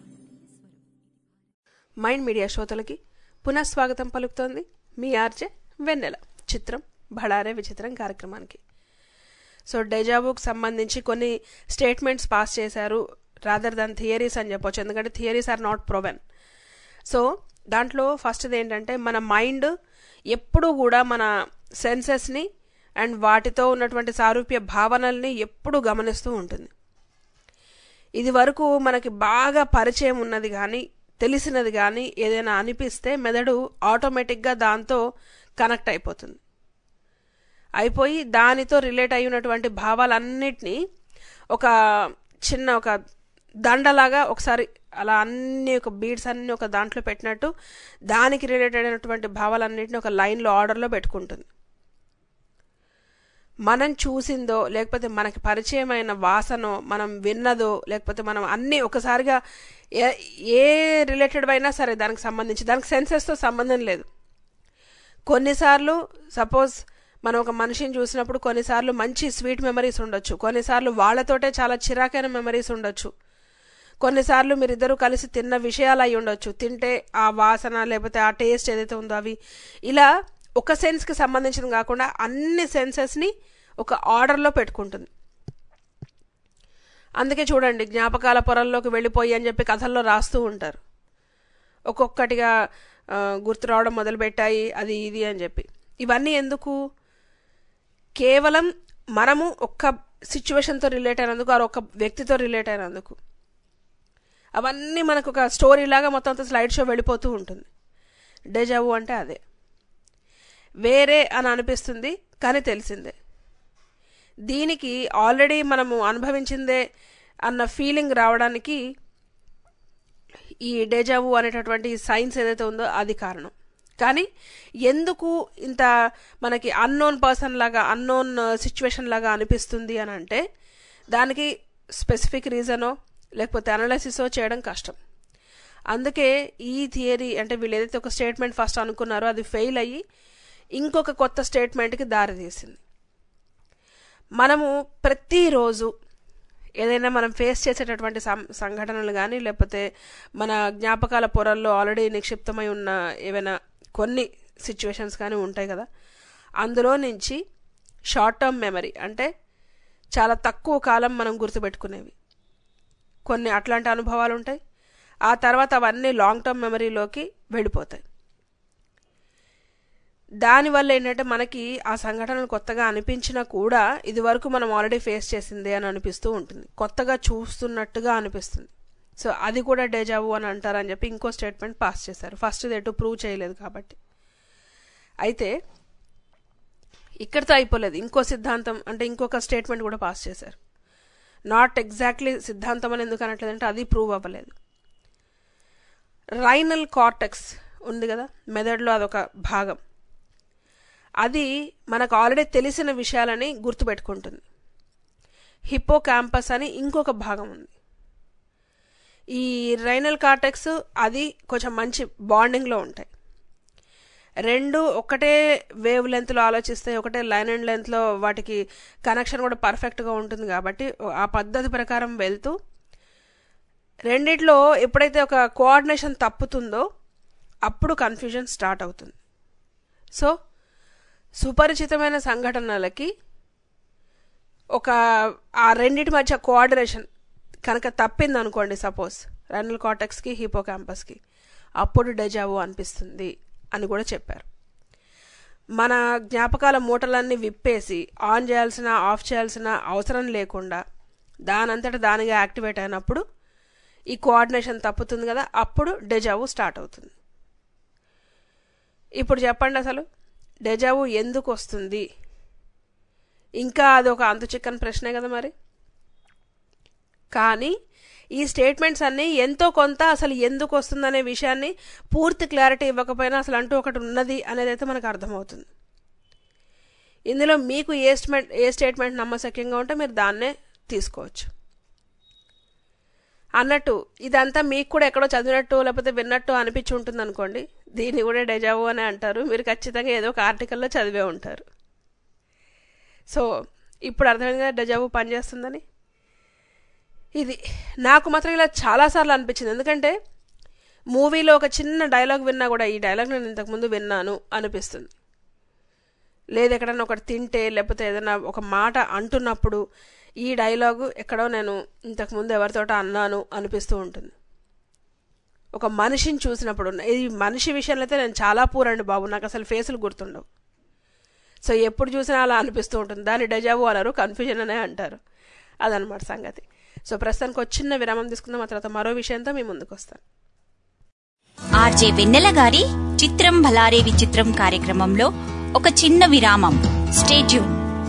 మైండ్ మీడియా శ్రోతలకి పునఃస్వాగతం పలుకుతోంది మీ ఆర్జే వెన్నెల. చిత్రం భడారే విచిత్రం కార్యక్రమానికి. సో డెజావుకు సంబంధించి కొన్ని స్టేట్మెంట్స్ పాస్ చేశారు, రాదర్ దాన్ థియరీస్ అని చెప్పొచ్చు, ఎందుకంటే theories are not proven. So దాంట్లో ఫస్ట్ది ఏంటంటే, మన మైండ్ ఎప్పుడూ కూడా మన సెన్సెస్ని అండ్ వాటితో ఉన్నటువంటి సారూప్య భావనల్ని ఎప్పుడూ గమనిస్తూ ఉంటుంది. ఇది వరకు మనకి బాగా పరిచయం ఉన్నది కానీ తెలిసినది కానీ ఏదైనా అనిపిస్తే మెదడు ఆటోమేటిక్గా దాంతో కనెక్ట్ అయిపోయి దానితో రిలేట్ అయి ఉన్నటువంటి భావాలన్నిటినీ ఒక చిన్న ఒక దండలాగా ఒకసారి అలా అన్ని ఒక బీడ్స్ అన్ని ఒక దాంట్లో పెట్టినట్టు దానికి రిలేటెడ్ అయినటువంటి భావాలన్నింటినీ ఒక లైన్లో ఆర్డర్లో పెట్టుకుంటుంది. మనం చూసిందో లేకపోతే మనకి పరిచయమైన వాసనో మనం విన్నదో లేకపోతే మనం అన్నీ ఒకసారిగా ఏ రిలేటెడ్ అయినా సరే దానికి సంబంధించి దానికి సెన్సెస్తో సంబంధం లేదు. కొన్నిసార్లు సపోజ్ మనం ఒక మనిషిని చూసినప్పుడు కొన్నిసార్లు మంచి స్వీట్ మెమరీస్ ఉండొచ్చు, కొన్నిసార్లు వాళ్ళతోటే చాలా చిరాకైన మెమరీస్ ఉండొచ్చు, కొన్నిసార్లు మీరిద్దరూ కలిసి తిన్న విషయాలు అయి ఉండొచ్చు, తింటే ఆ వాసన లేకపోతే ఆ టేస్ట్ ఏదైతే ఉందో అవి. ఇలా ఒక సెన్స్కి సంబంధించింది కాకుండా అన్ని సెన్సెస్ని ఒక ఆర్డర్లో పెట్టుకుంటుంది. అందుకే చూడండి, జ్ఞాపకాల పొరల్లోకి వెళ్ళిపోయి అని చెప్పి కథల్లో రాస్తూ ఉంటారు, ఒక్కొక్కటిగా గుర్తు రావడం మొదలుపెట్టాయి అది ఇది అని చెప్పి. ఇవన్నీ ఎందుకు? కేవలం మనము ఒక్క సిచ్యువేషన్తో రిలేట్ అయినందుకు, ఆ ఒక్క వ్యక్తితో రిలేట్ అయినందుకు అవన్నీ మనకు ఒక స్టోరీ లాగా మొత్తం అంతా స్లైడ్ షో వెళ్ళిపోతూ ఉంటుంది. డెజావు అంటే అదే, వేరే అని అనిపిస్తుంది కానీ తెలిసిందే. దీనికి ఆల్రెడీ మనము అనుభవించిందే అన్న ఫీలింగ్ రావడానికి ఈ డెజావు అనేటటువంటి సైన్స్ ఏదైతే ఉందో అది కారణం. కానీ ఎందుకు ఇంత మనకి అన్నోన్ పర్సన్ లాగా అన్నోన్ సిచ్యువేషన్ లాగా అనిపిస్తుంది అని అంటే దానికి స్పెసిఫిక్ రీజనో లేకపోతే అనాలిసిసో చేయడం కష్టం. అందుకే ఈ థియరీ అంటే వీళ్ళు ఏదైతే ఒక స్టేట్మెంట్ ఫస్ట్ అనుకున్నారో అది ఫెయిల్ అయ్యి ఇంకొక కొత్త స్టేట్మెంట్కి దారితీసింది. మనము ప్రతిరోజు ఏదైనా మనం ఫేస్ చేసేటటువంటి సంఘటనలు కానీ లేకపోతే మన జ్ఞాపకాల పొరల్లో ఆల్రెడీ నిక్షిప్తమై ఉన్న ఏవైనా కొన్ని సిచ్యువేషన్స్ కానీ ఉంటాయి కదా, అందులో నుంచి షార్ట్ టర్మ్ మెమరీ అంటే చాలా తక్కువ కాలం మనం గుర్తుపెట్టుకునేవి కొన్ని అట్లాంటి అనుభవాలు ఉంటాయి. ఆ తర్వాత అవన్నీ లాంగ్ టర్మ్ మెమరీలోకి వెళ్ళిపోతాయి. దానివల్ల ఏంటంటే మనకి ఆ సంఘటనలు కొత్తగా అనిపించినా కూడా ఇది వరకు మనం ఆల్రెడీ ఫేస్ చేసిందే అని అనిపిస్తూ ఉంటుంది, కొత్తగా చూస్తున్నట్టుగా అనిపిస్తుంది. సో అది కూడా డేజావు అని అంటారని చెప్పి ఇంకో స్టేట్మెంట్ పాస్ చేశారు. ఫస్ట్ ఇది ఎటు ప్రూవ్ చేయలేదు కాబట్టి. అయితే ఇక్కడితో అయిపోలేదు, ఇంకో సిద్ధాంతం అంటే ఇంకొక స్టేట్మెంట్ కూడా పాస్ చేశారు. నాట్ ఎగ్జాక్ట్లీ సిద్ధాంతం అని ఎందుకు అనట్లేదంటే అది ప్రూవ్ అవ్వలేదు. రైనల్ కార్టెక్స్ ఉంది కదా మెదడులో, అదొక భాగం. అది మనకు ఆల్రెడీ తెలిసిన విషయాలని గుర్తుపెట్టుకుంటుంది. హిప్పో క్యాంపస్ అని ఇంకొక భాగం ఉంది. ఈ రైనల్ కార్టెక్స్ అది కొంచెం మంచి బాండింగ్లో ఉంటాయి. రెండు ఒకటే వేవ్ లెంత్లో ఆలోచిస్తాయి, ఒకటే లైన్ అండ్ లెంత్లో వాటికి కనెక్షన్ కూడా పర్ఫెక్ట్గా ఉంటుంది. కాబట్టి ఆ పద్ధతి ప్రకారం వెళ్తూ రెండిట్లో ఎప్పుడైతే ఒక కోఆర్డినేషన్ తప్పుతుందో అప్పుడు కన్ఫ్యూజన్ స్టార్ట్ అవుతుంది. సో సుపరిచితమైన సంఘటనలకి ఒక ఆ రెండింటి మధ్య కోఆర్డినేషన్ కనుక తప్పింది అనుకోండి, సపోజ్ రైనల్ కార్టెక్స్కి హిప్పో క్యాంపస్కి, అప్పుడు డెజావు అనిపిస్తుంది అని కూడా చెప్పారు. మన జ్ఞాపకాల మూటలన్నీ విప్పేసి ఆన్ చేయాల్సిన ఆఫ్ చేయాల్సిన అవసరం లేకుండా దానంతట దానిగా యాక్టివేట్ అయినప్పుడు ఈ కోఆర్డినేషన్ తప్పుతుంది కదా, అప్పుడు డెజావు స్టార్ట్ అవుతుంది. ఇప్పుడు చెప్పండి అసలు డెజావు ఎందుకు వస్తుంది? ఇంకా అదొక అంతు చిక్కని ప్రశ్నే కదా మరి. కానీ ఈ స్టేట్మెంట్స్ అన్నీ ఎంతో కొంత అసలు ఎందుకు వస్తుందనే విషయాన్ని పూర్తి క్లారిటీ ఇవ్వకపోయినా అసలు అంటూ ఒకటి ఉన్నది అనేది అయితే మనకు అర్థమవుతుంది. ఇందులో మీకు ఏ స్టేట్మెంట్ నమ్మశక్యంగా ఉంటే మీరు దాన్నే తీసుకోవచ్చు. అన్నట్టు ఇదంతా మీకు కూడా ఎక్కడో చదివినట్టు లేకపోతే విన్నట్టు అనిపించి ఉంటుంది అనుకోండి, దీన్ని కూడా డెజావు అని అంటారు. మీరు ఖచ్చితంగా ఏదో ఒక ఆర్టికల్లో చదివే ఉంటారు. సో ఇప్పుడు అర్థమైంది కదా డెజావు పనిచేస్తుందని. ఇది నాకు మాత్రం ఇలా చాలాసార్లు అనిపించింది. ఎందుకంటే మూవీలో ఒక చిన్న డైలాగ్ విన్నా కూడా ఈ డైలాగ్ నేను ఇంతకుముందు విన్నాను అనిపిస్తుంది. లేదు ఎక్కడన్నా ఒకటి తింటే లేకపోతే ఏదైనా ఒక మాట అంటున్నప్పుడు ఈ డైలాగు ఎక్కడో నేను ఇంతకుముందు ఎవరితోట అన్నాను అనిపిస్తూ ఉంటుంది. ఒక మనిషిని చూసినప్పుడు ఈ మనిషి విషయంలో అయితే నేను చాలా పూరండి బాబు, నాకు అసలు ఫేసులు గుర్తుండవు. సో ఎప్పుడు చూసినా అలా అనిపిస్తూ ఉంటుంది. దాన్ని డెజావు అనరు, కన్ఫ్యూజన్ అనే అంటారు. అదనమాట సంగతి. సో ప్రస్తుతానికి ఒక చిన్న విరామం తీసుకుందాం, ఆ తర్వాత మరో విషయంతో మీ ముందుకు వస్తాను. ఆర్జే వెన్నెల గారి చిత్రం భలారే విచిత్రం కార్యక్రమంలో ఒక చిన్న విరామం. Stay tune.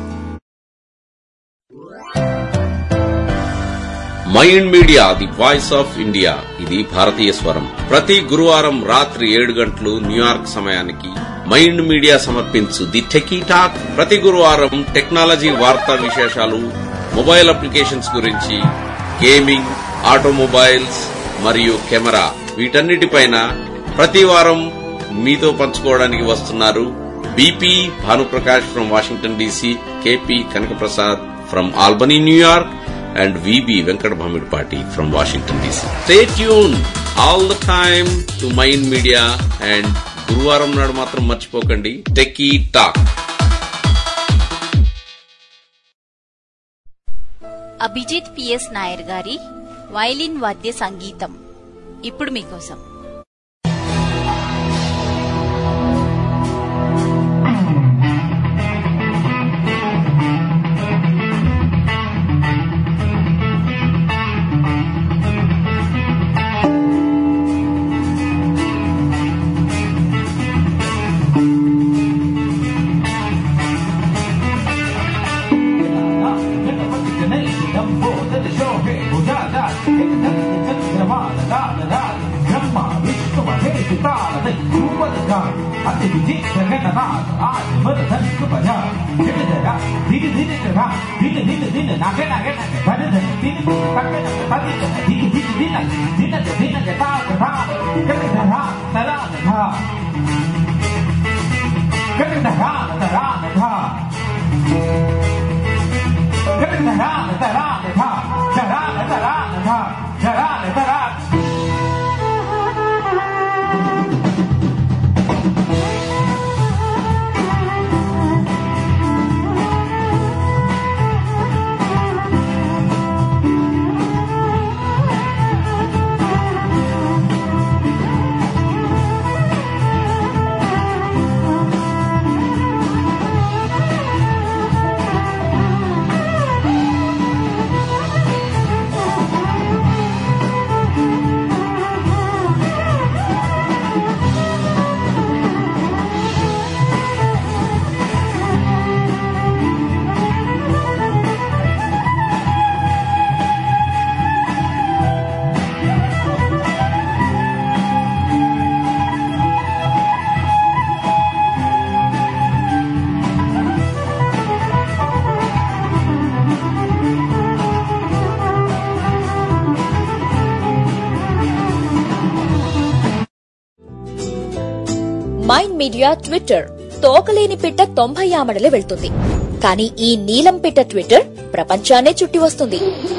Mind media the voice of India, ఇది భారతీయ స్వరం. ప్రతి గురువారం రాత్రి 7 గంటలు న్యూయార్క్ సమయానికి మైండ్ మీడియా సమర్పించు ది టెకీ టాక్. ప్రతి గురువారం టెక్నాలజీ వార్తా విశేషాలు, మొబైల్ అప్లికేషన్స్ గురించి, గేమింగ్, ఆటోమొబైల్స్ మరియు కెమెరా, వీటన్నిటిపైన ప్రతి వారం మీతో పంచుకోవడానికి వస్తున్నారు BP Bhanuprakash from Washington DC, KP Kanakaprasad from Albany New York, and VB Venkat Bhamidpati from Washington DC. Stay tuned all the time to Mind Media and Guruvaram nadu matram marchipokandi Techie Talk. Abhijit PS Nair గారి violin వాద్య సంగీతం ఇప్పుడు మీకోసం. Brahma, Vishnu, Mahesh, Tala, Mind Media Twitter, తోకలేని పిట్ట 90 ఆమడలే వెళ్తుంది. కానీ ఈ నీలం పిట్ట ట్విట్టర్ ప్రపంచాన్నే చుట్టి వస్తుంది.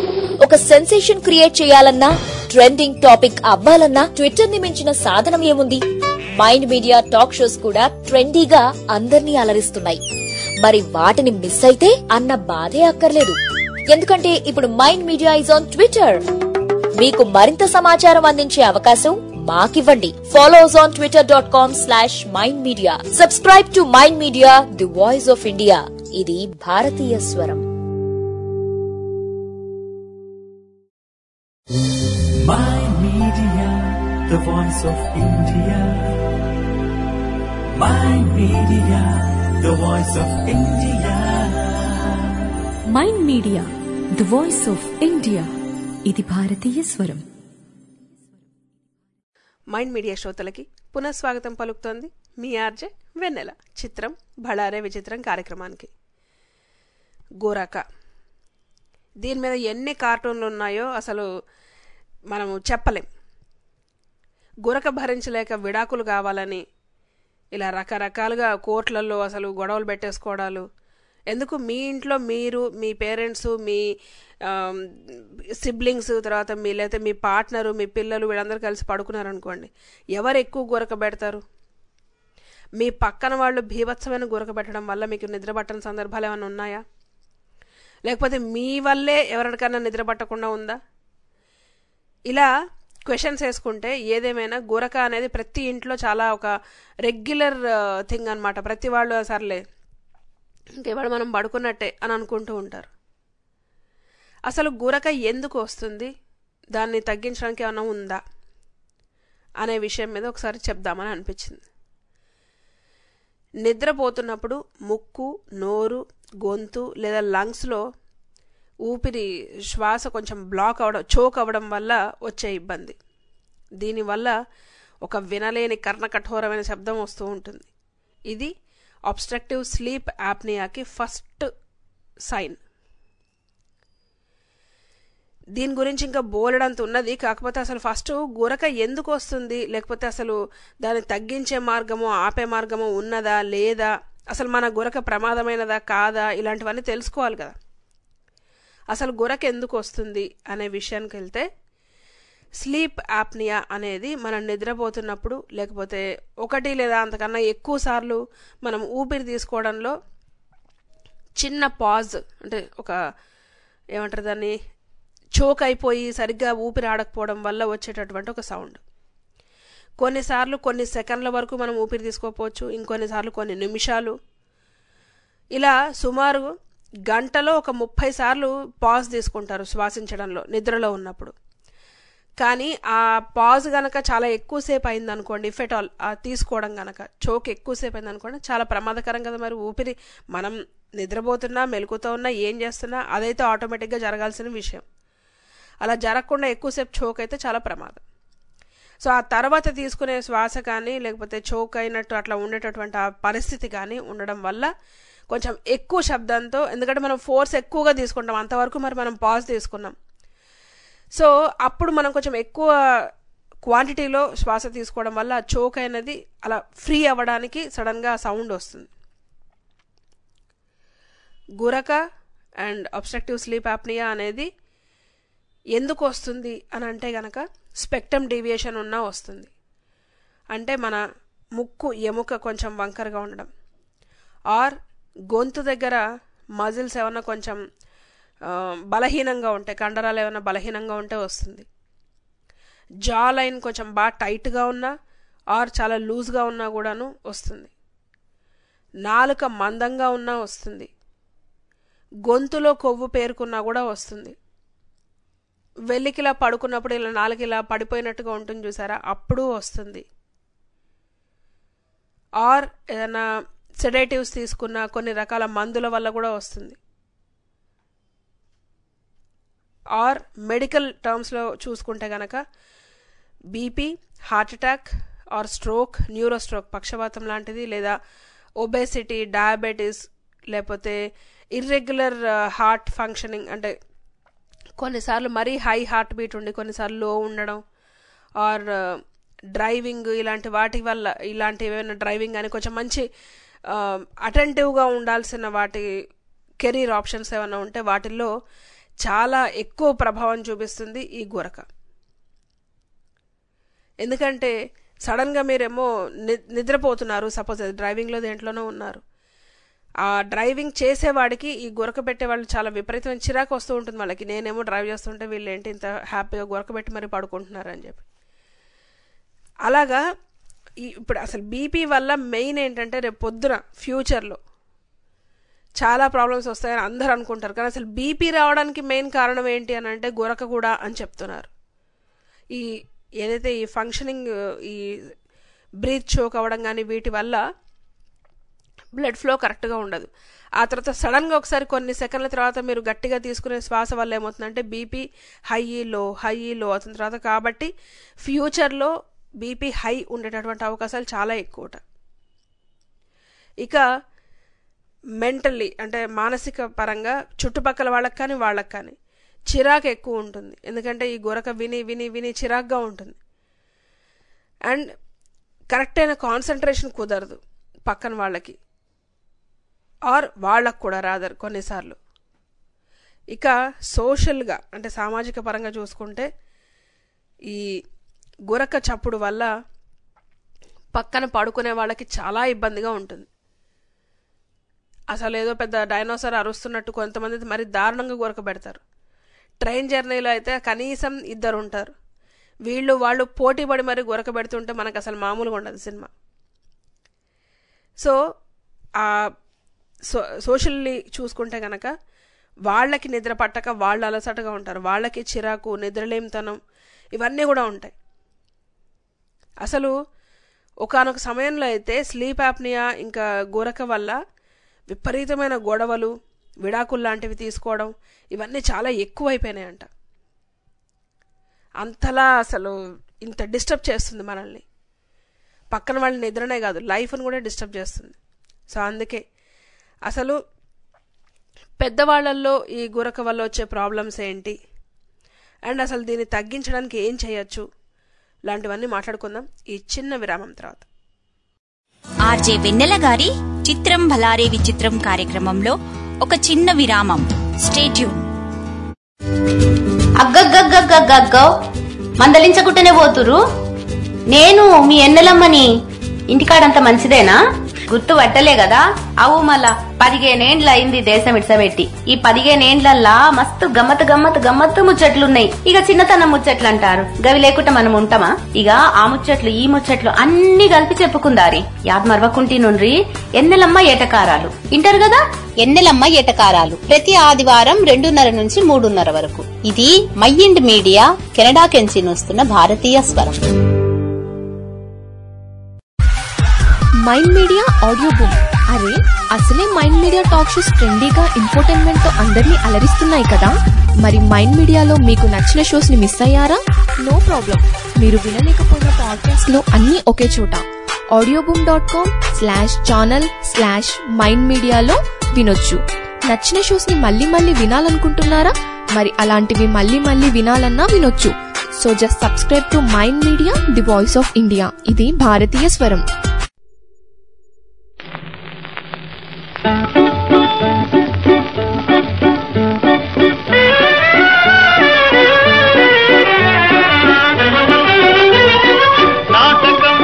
ఒక సెన్సేషన్ క్రియేట్ చేయాలన్నా, ట్రెండింగ్ టాపిక్ అవ్వాలన్నా ట్విట్టర్ ని మించిన సాధనం ఏముంది? మైండ్ మీడియా టాక్ షోస్ కూడా ట్రెండీగా అందర్నీ అలరిస్తున్నాయి. మరి వాటిని మిస్ అయితే అన్న బాధే అక్కర్లేదు. ఎందుకంటే ఇప్పుడు Mind Media is on Twitter. మీకు మరింత సమాచారం అందించే అవకాశం మాకివ్వండి. Follow us on twitter.com/mindmedia. Subscribe to Mind media, the voice of India. ఇది భారతీయ స్వరం. Mind Media, the voice of India. Mind Media, the voice of India. Mind media, the voice of India. ఇది భారతీయ స్వరం. మైండ్ మీడియా శ్రోతలకి పునఃస్వాగతం పలుకుతోంది మీ RJ వెన్నెల. చిత్రం భళారే విచిత్రం కార్యక్రమానికి. గోరాక, దీని మీద ఎన్ని కార్టూన్లు ఉన్నాయో అసలు మనము చెప్పలేం. గురక భరించలేక విడాకులు కావాలని ఇలా రకరకాలుగా కోర్టులలో అసలు గొడవలు పెట్టేసుకోవడాలు. ఎందుకు? మీ ఇంట్లో మీరు, మీ పేరెంట్స్, మీ సిబ్లింగ్స్, తర్వాత లేకపోతే మీ పార్ట్నరు, మీ పిల్లలు వీళ్ళందరూ కలిసి పడుకున్నారనుకోండి, ఎవరు ఎక్కువ గురక పెడతారు? మీ పక్కన వాళ్ళు భీభత్సమైన గురక పెట్టడం వల్ల మీకు నిద్ర పట్టని సందర్భాలు ఏమైనా ఉన్నాయా? లేకపోతే మీ వల్లే ఎవరికైనా నిద్ర పట్టకుండా ఉందా? ఇలా క్వశ్చన్స్ వేసుకుంటే ఏదేమైనా గురక అనేది ప్రతి ఇంట్లో చాలా ఒక రెగ్యులర్ థింగ్ అనమాట. ప్రతి వాళ్ళు సర్లే ఇంకేవాడు మనం పడుకున్నట్టే అని అనుకుంటూ ఉంటారు. అసలు గురక ఎందుకు వస్తుంది, దాన్ని తగ్గించడానికి ఏమైనా ఉందా అనే విషయం మీద ఒకసారి చెప్దామని అనిపించింది. నిద్రపోతున్నప్పుడు ముక్కు, నోరు, గొంతు లేదా లంగ్స్లో ఊపిరి, శ్వాస కొంచెం బ్లాక్ అవడం, చోక్ అవ్వడం వల్ల వచ్చే ఇబ్బంది. దీనివల్ల ఒక వినలేని కర్ణకఠోరమైన శబ్దం వస్తూ ఉంటుంది. ఇది అబ్స్ట్రక్టివ్ స్లీప్ యాప్నియాకి ఫస్ట్ సైన్. దీని గురించి ఇంకా బోలెడంత ఉన్నది. కాకపోతే అసలు ఫస్ట్ గురక ఎందుకు వస్తుంది, లేకపోతే అసలు దాన్ని తగ్గించే మార్గమో ఆపే మార్గమో ఉన్నదా లేదా, అసలు మన గురక ప్రమాదమైనదా కాదా, ఇలాంటివన్నీ తెలుసుకోవాలి కదా. అసలు గురక ఎందుకు వస్తుంది అనే విషయానికి వెళ్తే, స్లీప్ యాప్నియా అనేది మనం నిద్రపోతున్నప్పుడు లేకపోతే ఒకటి లేదా అంతకన్నా ఎక్కువ సార్లు మనం ఊపిరి తీసుకోవడంలో చిన్న పాజ్, అంటే ఒక ఏమంటారు దాన్ని, చోక్ అయిపోయి సరిగ్గా ఊపిరి ఆడకపోవడం వల్ల వచ్చేటటువంటి ఒక సౌండ్. కొన్నిసార్లు కొన్ని సెకండ్ల వరకు మనం ఊపిరి తీసుకోకపోవచ్చు, ఇంకొన్నిసార్లు కొన్ని నిమిషాలు, ఇలా సుమారు గంటలో ఒక 30 సార్లు పాజ్ తీసుకుంటారు శ్వాసించడంలో నిద్రలో ఉన్నప్పుడు. కానీ ఆ పాజ్ గనక చాలా ఎక్కువసేపు అయిందనుకోండి, ఇఫ్ ఎట్ ఆల్ ఆ తీసుకోవడం గనక చోక్ ఎక్కువసేపు అయిందనుకోండి, చాలా ప్రమాదకరం కదా. మరి ఊపిరి మనం నిద్రపోతున్నా, మెలకుతూ ఉన్నా, ఏం చేస్తున్నా అదైతే ఆటోమేటిక్గా జరగాల్సిన విషయం. అలా జరగకుండా ఎక్కువసేపు చోక్ అయితే చాలా ప్రమాదం. సో ఆ తర్వాత తీసుకునే శ్వాస కానీ లేకపోతే చోక్ అయినట్టు అట్లా ఉండేటటువంటి ఆ పరిస్థితి కానీ ఉండడం వల్ల కొంచెం ఎక్కువ శబ్దంతో, ఎందుకంటే మనం ఫోర్స్ ఎక్కువగా తీసుకుంటాం, అంతవరకు మరి మనం పాజ్ తీసుకున్నాం. సో అప్పుడు మనం కొంచెం ఎక్కువ క్వాంటిటీలో శ్వాస తీసుకోవడం వల్ల చోక్ అనేది అలా ఫ్రీ అవ్వడానికి సడన్గా సౌండ్ వస్తుంది. గురక అండ్ అబ్స్ట్రక్టివ్ స్లీప్ యాప్నియా అనేది ఎందుకు వస్తుంది అని అంటే గనక స్పెక్ట్రమ్ డీవియేషన్ ఉన్నా వస్తుంది. అంటే మన ముక్కు ఎముక కొంచెం వంకరగా ఉండడం, ఆర్ గొంతు దగ్గర మజిల్స్ ఏమన్నా కొంచెం బలహీనంగా ఉంటే, కండరాలు ఏమైనా బలహీనంగా ఉంటే వస్తుంది. జా లైన్ కొంచెం బాగా టైట్గా ఉన్నా ఆర్ చాలా లూజ్గా ఉన్నా కూడాను వస్తుంది. నాలుక మందంగా ఉన్నా వస్తుంది. గొంతులో కొవ్వు పేరుకున్నా కూడా వస్తుంది. వెల్లికిలా పడుకున్నప్పుడు ఇలా నాలుగిలా పడిపోయినట్టుగా ఉంటుంది చూసారా, అప్పుడు వస్తుంది. ఆర్ ఏదైనా సెడేటివ్స్ తీసుకున్న కొన్ని రకాల మందుల వల్ల కూడా వస్తుంది. ఆర్ మెడికల్ టర్మ్స్లో చూసుకుంటే కనుక BP, heart attack or stroke, neuro stroke, పక్షవాతం లాంటిది, లేదా ఒబేసిటీ, డయాబెటీస్, లేకపోతే ఇర్రెగ్యులర్ హార్ట్ ఫంక్షనింగ్, అంటే కొన్నిసార్లు మరీ హై హార్ట్ బీట్ ఉండి కొన్నిసార్లు లో ఉండడం, ఆర్ డ్రైవింగ్, ఇలాంటి వాటి వల్ల, ఇలాంటి ఏమైనా డ్రైవింగ్ అని కొంచెం మంచి అటెంటివ్గా ఉండాల్సిన వాటి కెరీర్ ఆప్షన్స్ ఏమైనా ఉంటే వాటిల్లో చాలా ఎక్కువ ప్రభావం చూపిస్తుంది ఈ గురక. ఎందుకంటే సడన్గా మీరేమో నిద్రపోతున్నారు, సపోజ్ డ్రైవింగ్లో దేంట్లోనో ఉన్నారు, ఆ డ్రైవింగ్ చేసేవాడికి ఈ గురక పెట్టే వాళ్ళు చాలా విపరీతమైన చిరాకు వస్తూ ఉంటుంది వాళ్ళకి. నేనేమో డ్రైవ్ చేస్తుంటే వీళ్ళు ఏంటి ఇంత హ్యాపీగా గురక పెట్టి మరి పడుకుంటున్నారు అని చెప్పి. అలాగా ఇప్పుడు అసలు బీపీ వల్ల మెయిన్ ఏంటంటే రేపు పొద్దున ఫ్యూచర్లో చాలా ప్రాబ్లమ్స్ వస్తాయని అందరూ అనుకుంటారు, కానీ అసలు బీపీ రావడానికి మెయిన్ కారణం ఏంటి అని అంటే గురక కూడా అని చెప్తున్నారు. ఈ ఏదైతే ఈ ఫంక్షనింగ్, ఈ బ్రీత్ చోక్ అవ్వడం కానీ వీటి వల్ల బ్లడ్ ఫ్లో కరెక్ట్గా ఉండదు. ఆ తర్వాత సడన్గా ఒకసారి కొన్ని సెకండ్ల తర్వాత మీరు గట్టిగా తీసుకునే శ్వాస వల్ల ఏమవుతుందంటే బీపీ హై లో అవుతున్న తర్వాత, కాబట్టి ఫ్యూచర్లో బీపీ హై ఉండేటటువంటి అవకాశాలు చాలా ఎక్కువట. ఇక మెంటల్లీ అంటే మానసిక పరంగా చుట్టుపక్కల వాళ్ళకి కానీ చిరాకు ఎక్కువ ఉంటుంది. ఎందుకంటే ఈ గురక విని విని విని చిరాకుగా ఉంటుంది. అండ్ కరెక్ట్ అయిన కాన్సన్ట్రేషన్ కుదరదు పక్కన వాళ్ళకి, ఆర్ వాళ్ళకు కూడా రాదరు కొన్నిసార్లు. ఇక సోషల్గా అంటే సామాజిక పరంగా చూసుకుంటే ఈ గురక చప్పుడు వల్ల పక్కన పడుకునే వాళ్ళకి చాలా ఇబ్బందిగా ఉంటుంది. అసలు ఏదో పెద్ద డైనోసార్ అరుస్తున్నట్టు కొంతమంది మరి దారుణంగా గురక పెడతారు. ట్రైన్ జర్నీలో అయితే కనీసం 2 ఉంటారు, వీళ్ళు వాళ్ళు పోటీ పడి మరి గురక పెడుతుంటే మనకు అసలు మామూలుగా ఉండదు సినిమా. సో సోషల్లీ చూసుకుంటే కనుక వాళ్ళకి నిద్ర పట్టక వాళ్ళు అలసటగా ఉంటారు, వాళ్ళకి చిరాకు, నిద్రలేమితనం ఇవన్నీ కూడా ఉంటాయి. అసలు ఒకానొక సమయంలో అయితే స్లీప్ యాప్నియా ఇంకా గురక వల్ల విపరీతమైన గొడవలు, విడాకులు లాంటివి తీసుకోవడం ఇవన్నీ చాలా ఎక్కువైపోయినాయంట. అంతలా అసలు ఇంత డిస్టర్బ్ చేస్తుంది మనల్ని. పక్కన వాళ్ళ నిద్రనే కాదు, లైఫ్ను కూడా డిస్టర్బ్ చేస్తుంది. సో అందుకే అసలు పెద్దవాళ్ళల్లో ఈ గురక వల్ల వచ్చే ప్రాబ్లమ్స్ ఏంటి అండ్ అసలు దీన్ని తగ్గించడానికి ఏం చేయొచ్చు లాంటివన్నీ మాట్లాడుకుందాం ఈ చిన్న విరామం తర్వాత. ఆర్జే వెన్నెల గారి చిత్రం భలారే విచిత్రం కార్యక్రమంలో ఒక చిన్న విరామం. Stay tune. అగ్గగ్గగ్గగ్గగ్గో మందలించకుంటేనే పోతురు. నేను మీ ఎన్నెలమ్మని. ఇంటికాడంత మంచిదేనా? గుర్తు పట్టలే కదా? అవు మళ్ళా 15 ఏండ్లు అయింది దేశం ఇడ్సబెట్టి. ఈ 15 ఏండ్లల్లా మస్తు గమ్మత్తు ముచ్చట్లున్నాయి. ఇక చిన్నతనం ముచ్చట్లు అంటారు, గవి లేకుండా మనం ఉంటామా? ఇక ఆ ముచ్చట్లు ఈ ముచ్చట్లు అన్ని కలిపి చెప్పుకుందారి. యాద్ మరవకుంటి నుండ్రి ఎన్నెలమ్మ ఏటకారాలు ఇంటారు కదా. ఎన్నెలమ్మ ఏటకారాలు ప్రతి ఆదివారం 2:30 నుంచి 3:30 వరకు. ఇది మైండ్ మీడియా కెనడా కెంచి వస్తున్న భారతీయ స్వరం. Mind Media audio book. అరే అసలే మైండ్ మీడియా టాక్ షోస్ ట్రెండీగా ఇన్ఫోటైన్మెంట్ తో అందరినీ అలరిస్తున్నాయి కదా. మరి మైండ్ మీడియాలో మీకు నచ్చిన షోస్ ని మిస్ అయ్యారా? నో ప్రాబ్లం, మీరు వినలేకపోయిన పాడ్కాస్ట్ లో అన్ని ఒకే చోట audioboom.com/channel/mindmedia వినొచ్చు. నచ్చిన షోస్ ని మళ్ళీ మళ్ళీ వినాలనుకుంటున్నారా? మరి అలాంటివి మళ్ళీ మళ్ళీ వినాలన్నా వినొచ్చు. So just subscribe to Mind media, the voice of India. ఇది భారతీయ స్వరం. నాటకం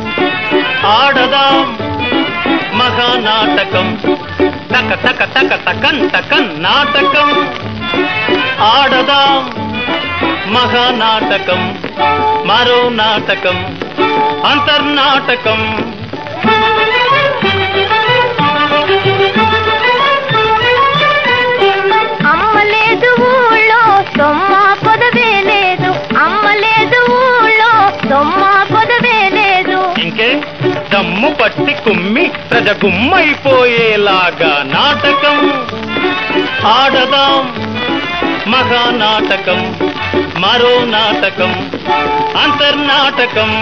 ఆడదాం మహానాటకం తక తక తక తకన్ తకన్ నాటకం ఆడదాం మహానాటకం మరో నాటకం అంతర్నాటకం. అమ్మలేదు ఊళ్ళో సొమ్మ పొదవే లేదు, అమ్మలేదు ఊళ్ళో సొమ్మ పొదవే లేదు. ఇంకే దమ్ము పట్టి కుమ్మి ప్రజ గుమ్మైపోయేలాగా నాటకం ఆడదాం మహానాటకం మరో నాటకం అంతర్నాటకం.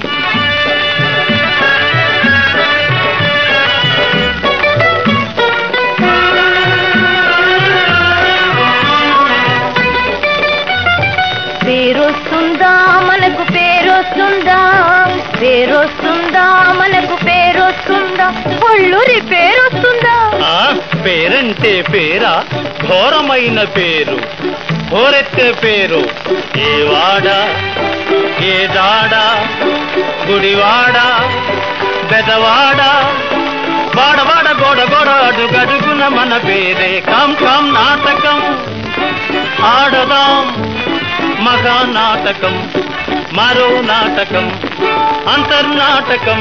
పేరొస్తుందా మనకు పేరొస్తుందా, పేరొస్తుందా మనకు పేరొస్తుందా, ఒళ్ళూరి పేరొస్తుందా. పేరంటే పేరా, ఘోరమైన పేరు, ఘోరెత్తే పేరు. ఏ వాడ ఏ దాడ, గుడివాడ బెదవాడ, వాడవాడ గోడ గోడ అడుగడుగున మన పేరే. కం కం నాటకం ఆడదాం మహానాటకం మరో నాటకం అంతర్నాటకం.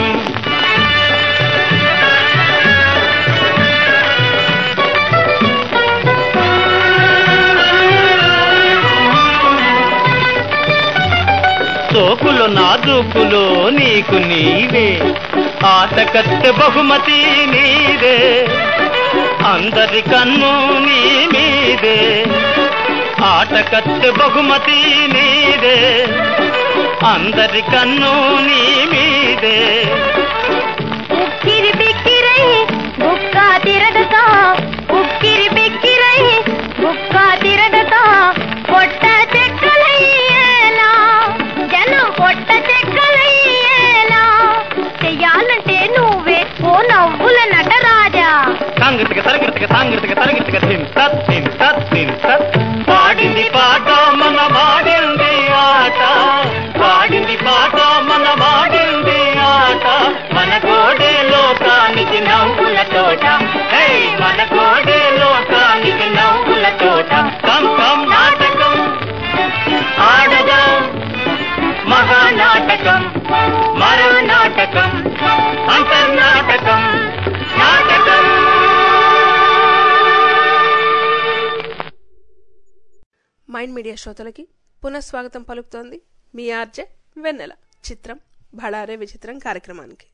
సోకులు నాజూకులు నీకు నీవే, ఆటకత్తె బహుమతి నీదే, అందరి కన్ను నీ మీదే, ఆటకత్తె బహుమతి నీదే, అందరి కన్ను నీ మీదే. ఉక్కిరి బిక్కిరై బుక్క తిరగతా, ఉక్కిరి బిక్కిరై బుక్క తిరగతా, పొట్ట చెక్కలయ్యేలా జనం పొట్ట చెక్కలయ్యేలా, చెయ్యాలంటే నువ్వే ఓ నవ్వుల నటరాజా. సాంగతిక తరగతిక సాంగతిక తరగతిక హింసత్ హింసత్ హింసత్. పాడింది పాట మన మాడింది ఆట, పాడింది పాట మన మాడింది ఆట, మన కోడే లోకానికి నవ్వుల తోట, మన కోడే లోకానికి నవ్వుల తోట. కం కం నాటకం ఆడదాం మహానాటకం మరో నాటకం అంతర్నాటకం నాటకం. మైండ్ మీడియా శ్రోతలకి పునఃస్వాగతం పలుకుతోంది మీ ఆర్జే వెన్నెల. చిత్రం భళారే విచిత్రం కార్యక్రమానికి.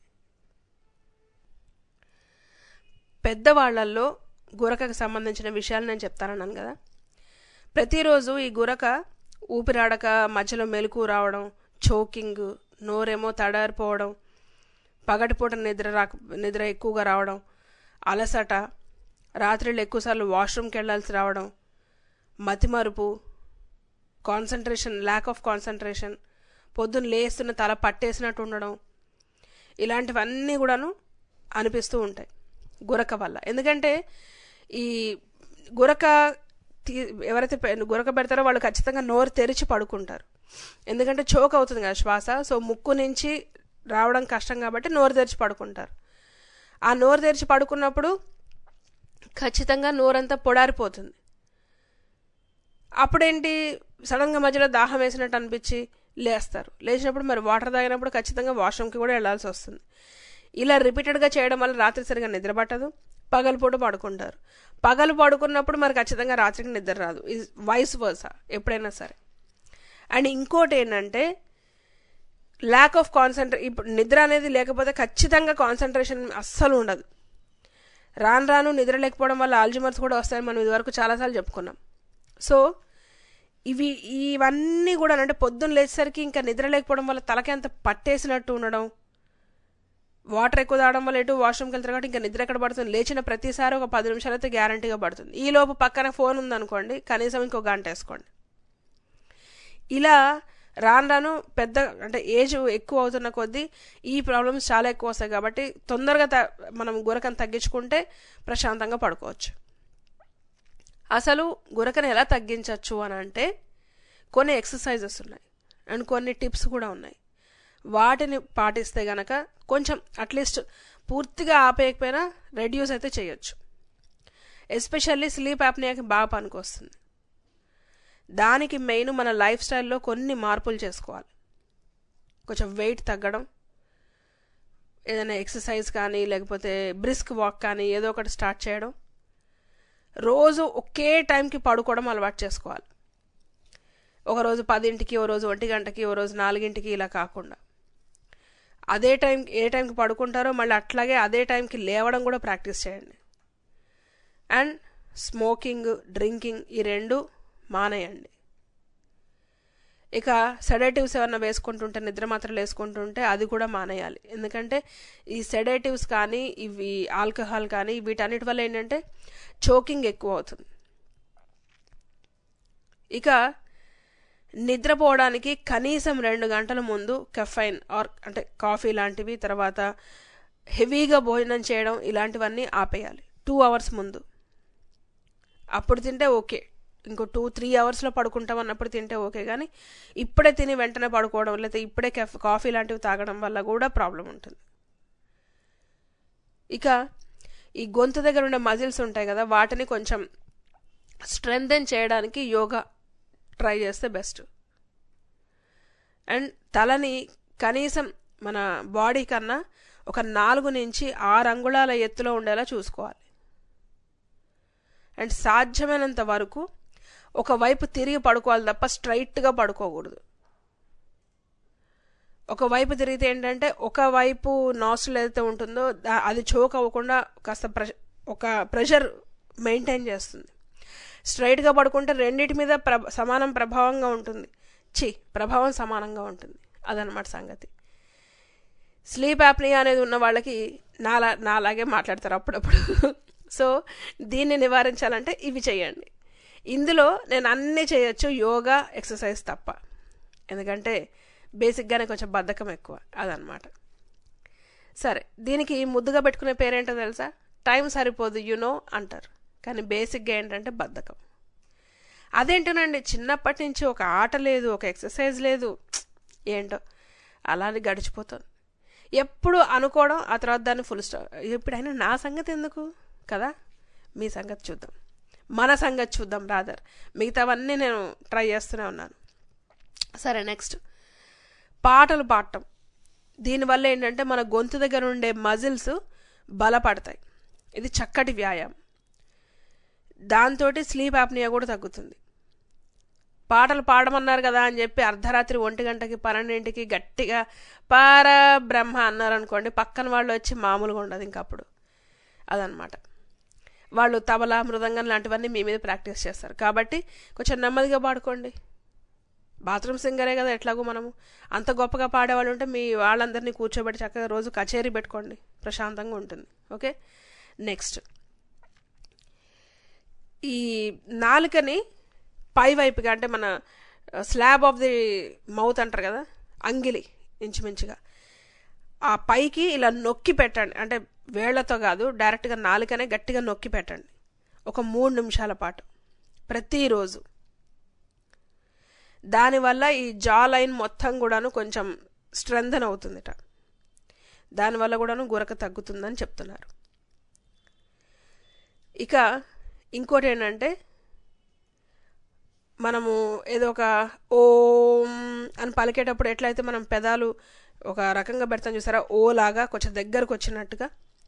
పెద్దవాళ్లల్లో గురకకు సంబంధించిన విషయాలు నేను చెప్తానన్నాను కదా. ప్రతిరోజు ఈ గురక ఊపిరాడక మధ్యలో మెలకు రావడం, చోకింగ్, నోరేమో తడారిపోవడం, పగటిపూట నిద్ర ఎక్కువగా రావడం, అలసట, రాత్రిళ్ళు ఎక్కువసార్లు వాష్రూమ్కి వెళ్ళాల్సి రావడం, మతిమరుపు, కాన్సన్ట్రేషన్, ల్యాక్ ఆఫ్ కాన్సన్ట్రేషన్, పొద్దున్న లేస్తున్న తల పట్టేసినట్టు ఉండడం, ఇలాంటివన్నీ కూడాను అనిపిస్తూ ఉంటాయి గురక వల్ల. ఎందుకంటే ఈ గురక ఎవరైతే గురక పెడతారో వాళ్ళు ఖచ్చితంగా నోరు తెరిచి పడుకుంటారు. ఎందుకంటే చోక్ అవుతుంది కదా శ్వాస, సో ముక్కు నుంచి రావడం కష్టం కాబట్టి నోరు తెరిచి పడుకుంటారు. ఆ నోరు తెరిచి పడుకున్నప్పుడు ఖచ్చితంగా నోరంతా పొడారిపోతుంది. అప్పుడేంటి, సడన్గా మధ్యలో దాహం వేసినట్టు అనిపించి లేస్తారు. లేచినప్పుడు మరి వాటర్ తాగినప్పుడు ఖచ్చితంగా వాష్రూమ్కి కూడా వెళ్లాల్సి వస్తుంది. ఇలా రిపీటెడ్గా చేయడం వల్ల రాత్రి సరిగా నిద్ర పట్టదు, పగలుపూట పడుకుంటారు. పగలు పడుకున్నప్పుడు మరి ఖచ్చితంగా రాత్రికి నిద్ర రాదు. వైస్ వర్సా ఎప్పుడైనా సరే. అండ్ ఇంకోటి ఏంటంటే ల్యాక్ ఆఫ్ ఇప్పుడు నిద్ర అనేది లేకపోతే ఖచ్చితంగా కాన్సన్ట్రేషన్ అస్సలు ఉండదు. రాను నిద్ర లేకపోవడం వల్ల ఆల్జిమర్స్ కూడా వస్తాయని మనం ఇదివరకు చాలాసార్లు చెప్పుకున్నాం. సో ఇవన్నీ కూడా అంటే పొద్దున్న లేచేసరికి ఇంకా నిద్ర లేకపోవడం వల్ల తలకి అంత పట్టేసినట్టు ఉండడం, వాటర్ ఎక్కువ తాగడం వల్ల ఎటు వాష్రూమ్కి వెళ్తారు కాబట్టి ఇంకా నిద్ర ఎక్కడ పడుతుంది, లేచిన ప్రతిసారి ఒక 10 నిమిషాలు అయితే గ్యారంటీగా పడుతుంది. ఈ లోపు పక్కన ఫోన్ ఉందనుకోండి, కనీసం ఇంకో గంట వేసుకోండి. ఇలా రాను రాను పెద్ద అంటే ఏజ్ ఎక్కువ అవుతున్న కొద్దీ ఈ ప్రాబ్లమ్స్ చాలా ఎక్కువ వస్తాయి. కాబట్టి తొందరగా మనం గురకను తగ్గించుకుంటే ప్రశాంతంగా పడుకోవచ్చు. అసలు గురకను ఎలా తగ్గించవచ్చు అని అంటే కొన్ని ఎక్సర్సైజెస్ ఉన్నాయి అండ్ కొన్ని టిప్స్ కూడా ఉన్నాయి. వాటిని పాటిస్తే గనక కొంచెం అట్లీస్ట్ పూర్తిగా ఆపేయకపోయినా రెడ్యూస్ అయితే చేయొచ్చు. ఎస్పెషల్లీ స్లీప్ యాప్నియాకి బాగా పనికొస్తుంది. దానికి మెయిన్ మన లైఫ్ స్టైల్లో కొన్ని మార్పులు చేసుకోవాలి. కొంచెం వెయిట్ తగ్గడం, ఏదైనా ఎక్సర్సైజ్ కానీ లేకపోతే బ్రిస్క్ వాక్ కానీ ఏదో ఒకటి స్టార్ట్ చేయడం, రోజు ఒకే టైంకి పడుకోవడం అలవాటు చేసుకోవాలి. ఒకరోజు 10ంటికి, ఓ రోజు 1 గంటకి, ఓ రోజు 4ంటికి ఇలా కాకుండా అదే ఏ టైంకి పడుకుంటారో మళ్ళీ అట్లాగే అదే టైంకి లేవడం కూడా ప్రాక్టీస్ చేయండి. అండ్ స్మోకింగ్, డ్రింకింగ్ ఈ 2 మానేయండి. ఇక సెడేటివ్స్ ఏమన్నా వేసుకుంటుంటే, నిద్ర మాత్రలు వేసుకుంటుంటే అది కూడా మానేయాలి. ఎందుకంటే ఈ సెడేటివ్స్ కానీ ఇవి ఆల్కహాల్ కానీ వీటన్నిటి వల్ల ఏంటంటే చోకింగ్ ఎక్కువ అవుతుంది. ఇక నిద్రపోవడానికి కనీసం 2 గంటల ముందు కెఫైన్ అంటే కాఫీ లాంటివి, తర్వాత హెవీగా భోజనం చేయడం ఇలాంటివన్నీ ఆపేయాలి 2 అవర్స్ ముందు. అప్పుడు తింటే ఓకే, ఇంకో 2-3 అవర్స్లో పడుకుంటాం అన్నప్పుడు తింటే ఓకే. కానీ ఇప్పుడే తిని వెంటనే పడుకోవడం లేకపోతే ఇప్పుడే కాఫీ లాంటివి తాగడం వల్ల కూడా ప్రాబ్లం ఉంటుంది. ఇక ఈ గొంతు దగ్గర ఉండే మజిల్స్ ఉంటాయి కదా, వాటిని కొంచెం స్ట్రెంథెన్ చేయడానికి యోగా ట్రై చేస్తే బెస్ట్. అండ్ తలని కనీసం మన బాడీ కన్నా ఒక 4 నుంచి 6 అంగుళాల ఎత్తులో ఉండేలా చూసుకోవాలి. అండ్ సాధ్యమైనంత వరకు ఒకవైపు తిరిగి పడుకోవాలి తప్ప స్ట్రైట్గా పడుకోకూడదు. ఒకవైపు తిరిగితే ఏంటంటే ఒకవైపు నాస్ట్రిల్ ఏదైతే ఉంటుందో అది చోక్ అవ్వకుండా కాస్త ఒక ప్రెషర్ మెయింటైన్ చేస్తుంది. స్ట్రైట్గా పడుకుంటే రెండింటి మీద సమానం ప్రభావంగా ఉంటుంది, ప్రభావం సమానంగా ఉంటుంది. అదనమాట సంగతి. స్లీప్ యాప్నియా అనేది ఉన్న వాళ్ళకి నాలాగే మాట్లాడతారు అప్పుడప్పుడు. సో దీన్ని నివారించాలంటే ఇవి చేయండి. ఇందులో నేను అన్నీ చేయొచ్చు, యోగా ఎక్సర్సైజ్ తప్ప. ఎందుకంటే బేసిక్గానే కొంచెం బద్ధకం ఎక్కువ, అదనమాట. సరే, దీనికి ముద్దుగా పెట్టుకునే పేరేంటో తెలుసా? టైం సరిపోదు అంటారు. కానీ బేసిక్గా ఏంటంటే బద్ధకం. అదేంటోనండి, చిన్నప్పటి నుంచి ఒక ఆట లేదు, ఒక ఎక్సర్సైజ్ లేదు, ఏంటో అలానే గడిచిపోతుంది. ఎప్పుడు అనుకోవడం, ఆ తర్వాత దాన్ని ఫుల్ స్టాప్. ఇప్పుడైనా నా సంగతి ఎందుకు కదా, మీ సంగతి చూద్దాం, మన సంగతి చూద్దాం రాదర్. మిగతావన్నీ నేను ట్రై చేస్తూనే ఉన్నాను. సరే, నెక్స్ట్ పాటలు పాడటం. దీనివల్ల ఏంటంటే మన గొంతు దగ్గర ఉండే మజిల్స్ బలపడతాయి. ఇది చక్కటి వ్యాయామం. దాంతో స్లీప్ యాప్నియా కూడా తగ్గుతుంది. పాటలు పాడమన్నారు కదా అని చెప్పి అర్ధరాత్రి 1 గంటకి 12ంటికి గట్టిగా పరబ్రహ్మ అన్నారనుకోండి, పక్కన వాళ్ళు వచ్చి మామూలుగా ఉండదు ఇంకప్పుడు. అదనమాట. వాళ్ళు తబలా, మృదంగం లాంటివన్నీ మీ మీద ప్రాక్టీస్ చేస్తారు. కాబట్టి కొంచెం నెమ్మదిగా పాడుకోండి. బాత్రూమ్ సింగరే కదా ఎట్లాగో మనము. అంత గొప్పగా పాడేవాళ్ళు ఉంటే మీ వాళ్ళందరినీ కూర్చోబెట్టి చక్కగా రోజు కచేరీ పెట్టుకోండి, ప్రశాంతంగా ఉంటుంది. ఓకే, నెక్స్ట్ ఈ నాలుకని పై వైపుగా అంటే మన స్లాబ్ ఆఫ్ ది మౌత్ అంటారు కదా, అంగిలి ఇంచుమించుగా ఆ పైకి ఇలా నొక్కి పెట్టండి. అంటే వేళ్లతో కాదు, డైరెక్ట్గా నాలుకనే గట్టిగా నొక్కి పెట్టండి ఒక 3 నిమిషాల పాటు ప్రతిరోజు. దానివల్ల ఈ జా లైన్ మొత్తం కూడాను కొంచెం స్ట్రెంథన్ అవుతుందిట. దానివల్ల కూడాను గురక తగ్గుతుందని చెప్తున్నారు. ఇక ఇంకోటి ఏంటంటే, మనము ఏదో ఒక ఓం అని పలికేటప్పుడు ఎట్లయితే మనం పెదాలు ఒక రకంగా పెడతాం చూసారా, ఓ లాగా కొంచెం దగ్గరకు వచ్చినట్టుగా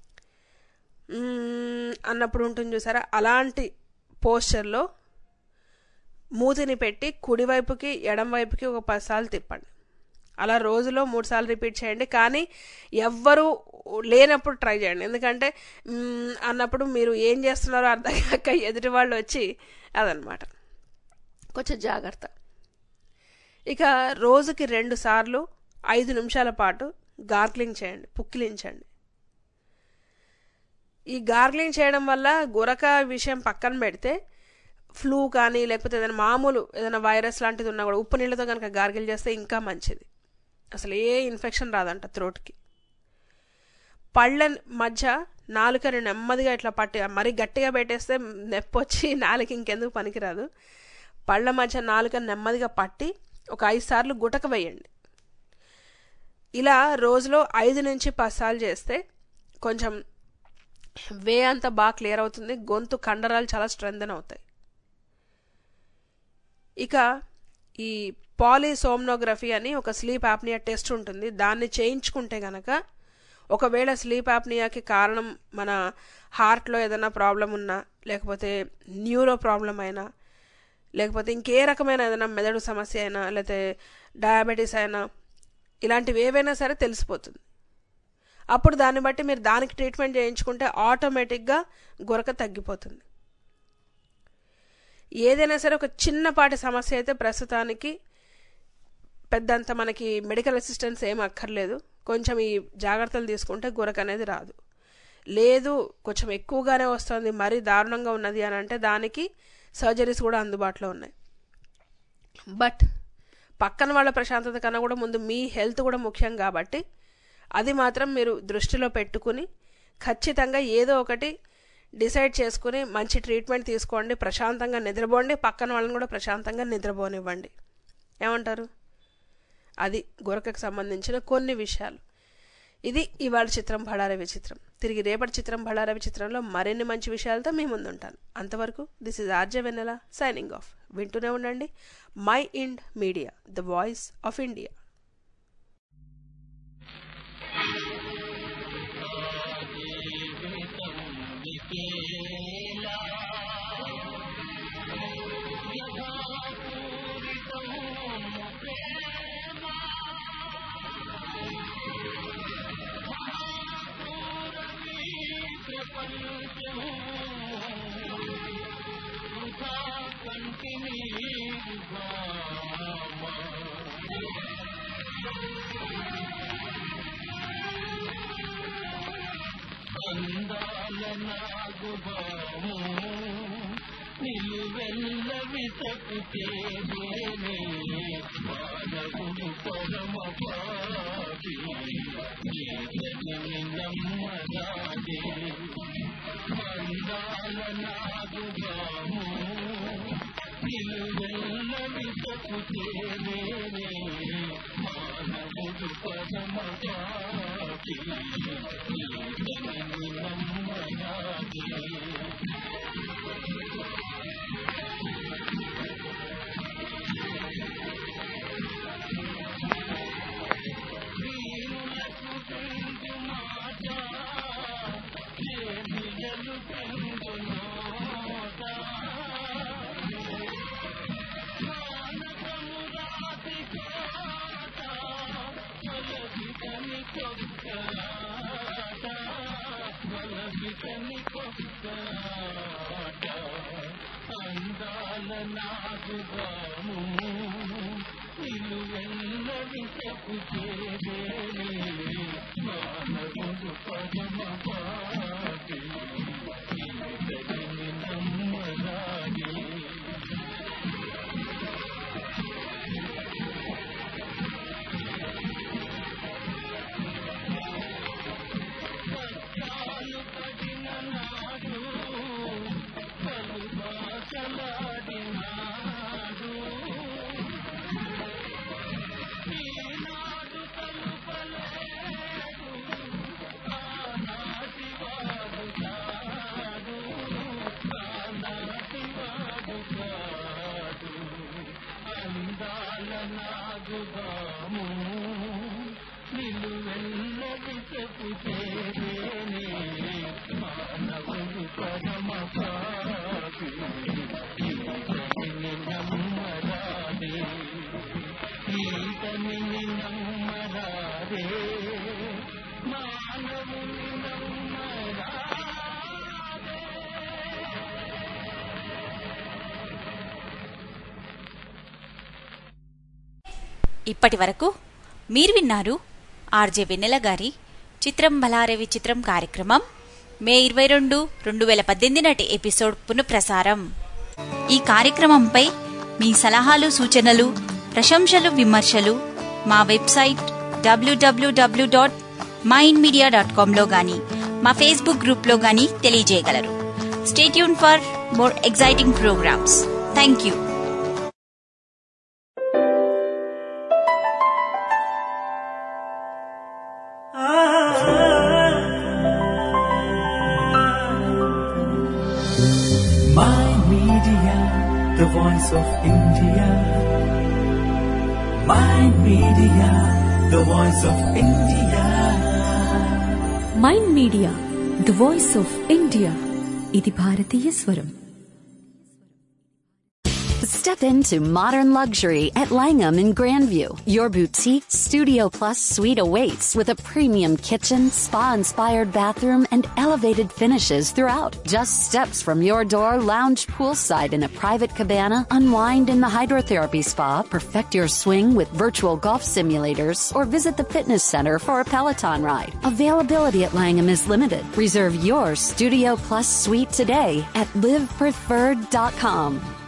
అన్నప్పుడు ఉంటుంది చూసారా, అలాంటి పోస్చర్లో మూతిని పెట్టి కుడివైపుకి ఎడం వైపుకి ఒక 10 సార్లు తిప్పండి. అలా రోజులో 3 సార్లు రిపీట్ చేయండి. కానీ ఎవ్వరూ లేనప్పుడు ట్రై చేయండి. ఎందుకంటే అన్నప్పుడు మీరు ఏం చేస్తున్నారో అర్థం కాక ఎదుటి వాళ్ళు వచ్చి అదనమాట. కొంచెం జాగ్రత్త. ఇక రోజుకి 2 సార్లు 5 నిమిషాల పాటు గార్గ్లింగ్ చేయండి, పుక్కిలించండి. ఈ గార్గ్లింగ్ చేయడం వల్ల గురక విషయం పక్కన పెడితే ఫ్లూ కానీ లేకపోతే ఏదైనా మామూలు ఏదైనా వైరస్ లాంటిది ఉన్నా కూడా ఉప్పు నీళ్ళతో కనుక గార్గిల్ చేస్తే ఇంకా మంచిది. అసలు ఏ ఇన్ఫెక్షన్ రాదంట త్రోట్కి. పళ్ళ మధ్య నాలుకని నెమ్మదిగా ఇట్లా పట్టి, మరీ గట్టిగా పెట్టేస్తే నొప్పి వచ్చి నాలుక ఇంకెందుకు పనికిరాదు. పళ్ళ మధ్య నాలుకని నెమ్మదిగా పట్టి ఒక 5 సార్లు గుటక వేయండి. ఇలా రోజులో 5 నుంచి 10 సార్లు చేస్తే కొంచెం వే అంతా బాగా క్లియర్ అవుతుంది, గొంతు కండరాలు చాలా స్ట్రెంథెన్ అవుతాయి. ఇక ఈ పాలిసోమ్నోగ్రఫీ అని ఒక స్లీప్ యాప్నియా టెస్ట్ ఉంటుంది. దాన్ని చేయించుకుంటే గనక ఒకవేళ స్లీప్ యాప్నియాకి కారణం మన హార్ట్లో ఏదైనా ప్రాబ్లం ఉన్నా, లేకపోతే న్యూరో ప్రాబ్లం అయినా, లేకపోతే ఇంకే రకమైన ఏదైనా మెదడు సమస్య అయినా, లేకపోతే డయాబెటీస్ అయినా, ఇలాంటివి ఏవైనా సరే తెలిసిపోతుంది. అప్పుడు దాన్ని బట్టి మీరు దానికి ట్రీట్మెంట్ చేయించుకుంటే ఆటోమేటిక్గా గురక తగ్గిపోతుంది. ఏదైనా సరే ఒక చిన్నపాటి సమస్య అయితే ప్రస్తుతానికి పెద్దంత మనకి మెడికల్ అసిస్టెన్స్ ఏం అక్కర్లేదు. కొంచెం ఈ జాగ్రత్తలు తీసుకుంటే గురక అనేది రాదు. లేదు కొంచెం ఎక్కువగానే వస్తుంది, మరీ దారుణంగా ఉన్నది అని అంటే దానికి సర్జరీస్ కూడా అందుబాటులో ఉన్నాయి. బట్ పక్కన వాళ్ళ ప్రశాంతత కన్నా కూడా ముందు మీ హెల్త్ కూడా ముఖ్యం కాబట్టి అది మాత్రం మీరు దృష్టిలో పెట్టుకుని ఖచ్చితంగా ఏదో ఒకటి డిసైడ్ చేసుకుని మంచి ట్రీట్మెంట్ తీసుకోండి, ప్రశాంతంగా నిద్రపోండి, పక్కన వాళ్ళని కూడా ప్రశాంతంగా నిద్రపోనివ్వండి. ఏమంటారు? అది గురకకు సంబంధించిన కొన్ని విషయాలు. ఇది ఇవాళ చిత్రం బళారే విచిత్రం. తిరిగి రేపటి చిత్రం బళారే విచిత్రంలో మరిన్ని మంచి విషయాలతో మీ ముందుంటాను. అంతవరకు this is RJ Vennela signing off. వింటూనే ఉండండి Mind Media, the voice of India. నిలువెల్ల విసకు చేరేనే మానవుడు పరమ పాపి నమ్మరాదే అందాల నాగుగాము నిలువెల్ల విసకు చేరేనే మానవుడు పరమ పాపి నమ్మరాదే. అందాల నాగుగాము నిలువెల్ల విసకు చేరేనే మానవుడు పరమ పాపి నమ్మరాదే. నాగుగాము నిలువెల్ల విసకు చేరేనే మానవుడు పరమ పాపి నమ్మరాదే ఈతని నమ్మరాదే మానవుని నమ్మరాదే. ఇప్పటి వరకు మీరు విన్నారు ఆర్జే వెన్నెల గారి చిత్రం భలారే విచిత్రం కార్యక్రమం మే 22, 2018 నాటి ఎపిసోడ్ పునఃప్రసారం. ఈ కార్యక్రమంపై మీ సలహాలు, సూచనలు, ప్రశంసలు, విమర్శలు మా వెబ్సైట్ www.mindmedia.com లో గాని మా ఫేస్బుక్ గ్రూప్లో గాని తెలియజేయగలరు. Stay tune for more exciting programmes. Thank you. Mind Media, the voice of India. Mind Media, the voice of India. Mind media the voice of India. ఇది భారతీయ స్వరం. Step into modern luxury at Langham in Grandview. Your boutique Studio Plus suite awaits with a premium kitchen, spa-inspired bathroom, and elevated finishes throughout. Just steps from your door, lounge poolside in a private cabana, unwind in the hydrotherapy spa, perfect your swing with virtual golf simulators, or visit the fitness center for a Peloton ride. Availability at Langham is limited. Reserve your Studio Plus suite today at livepreferred.com.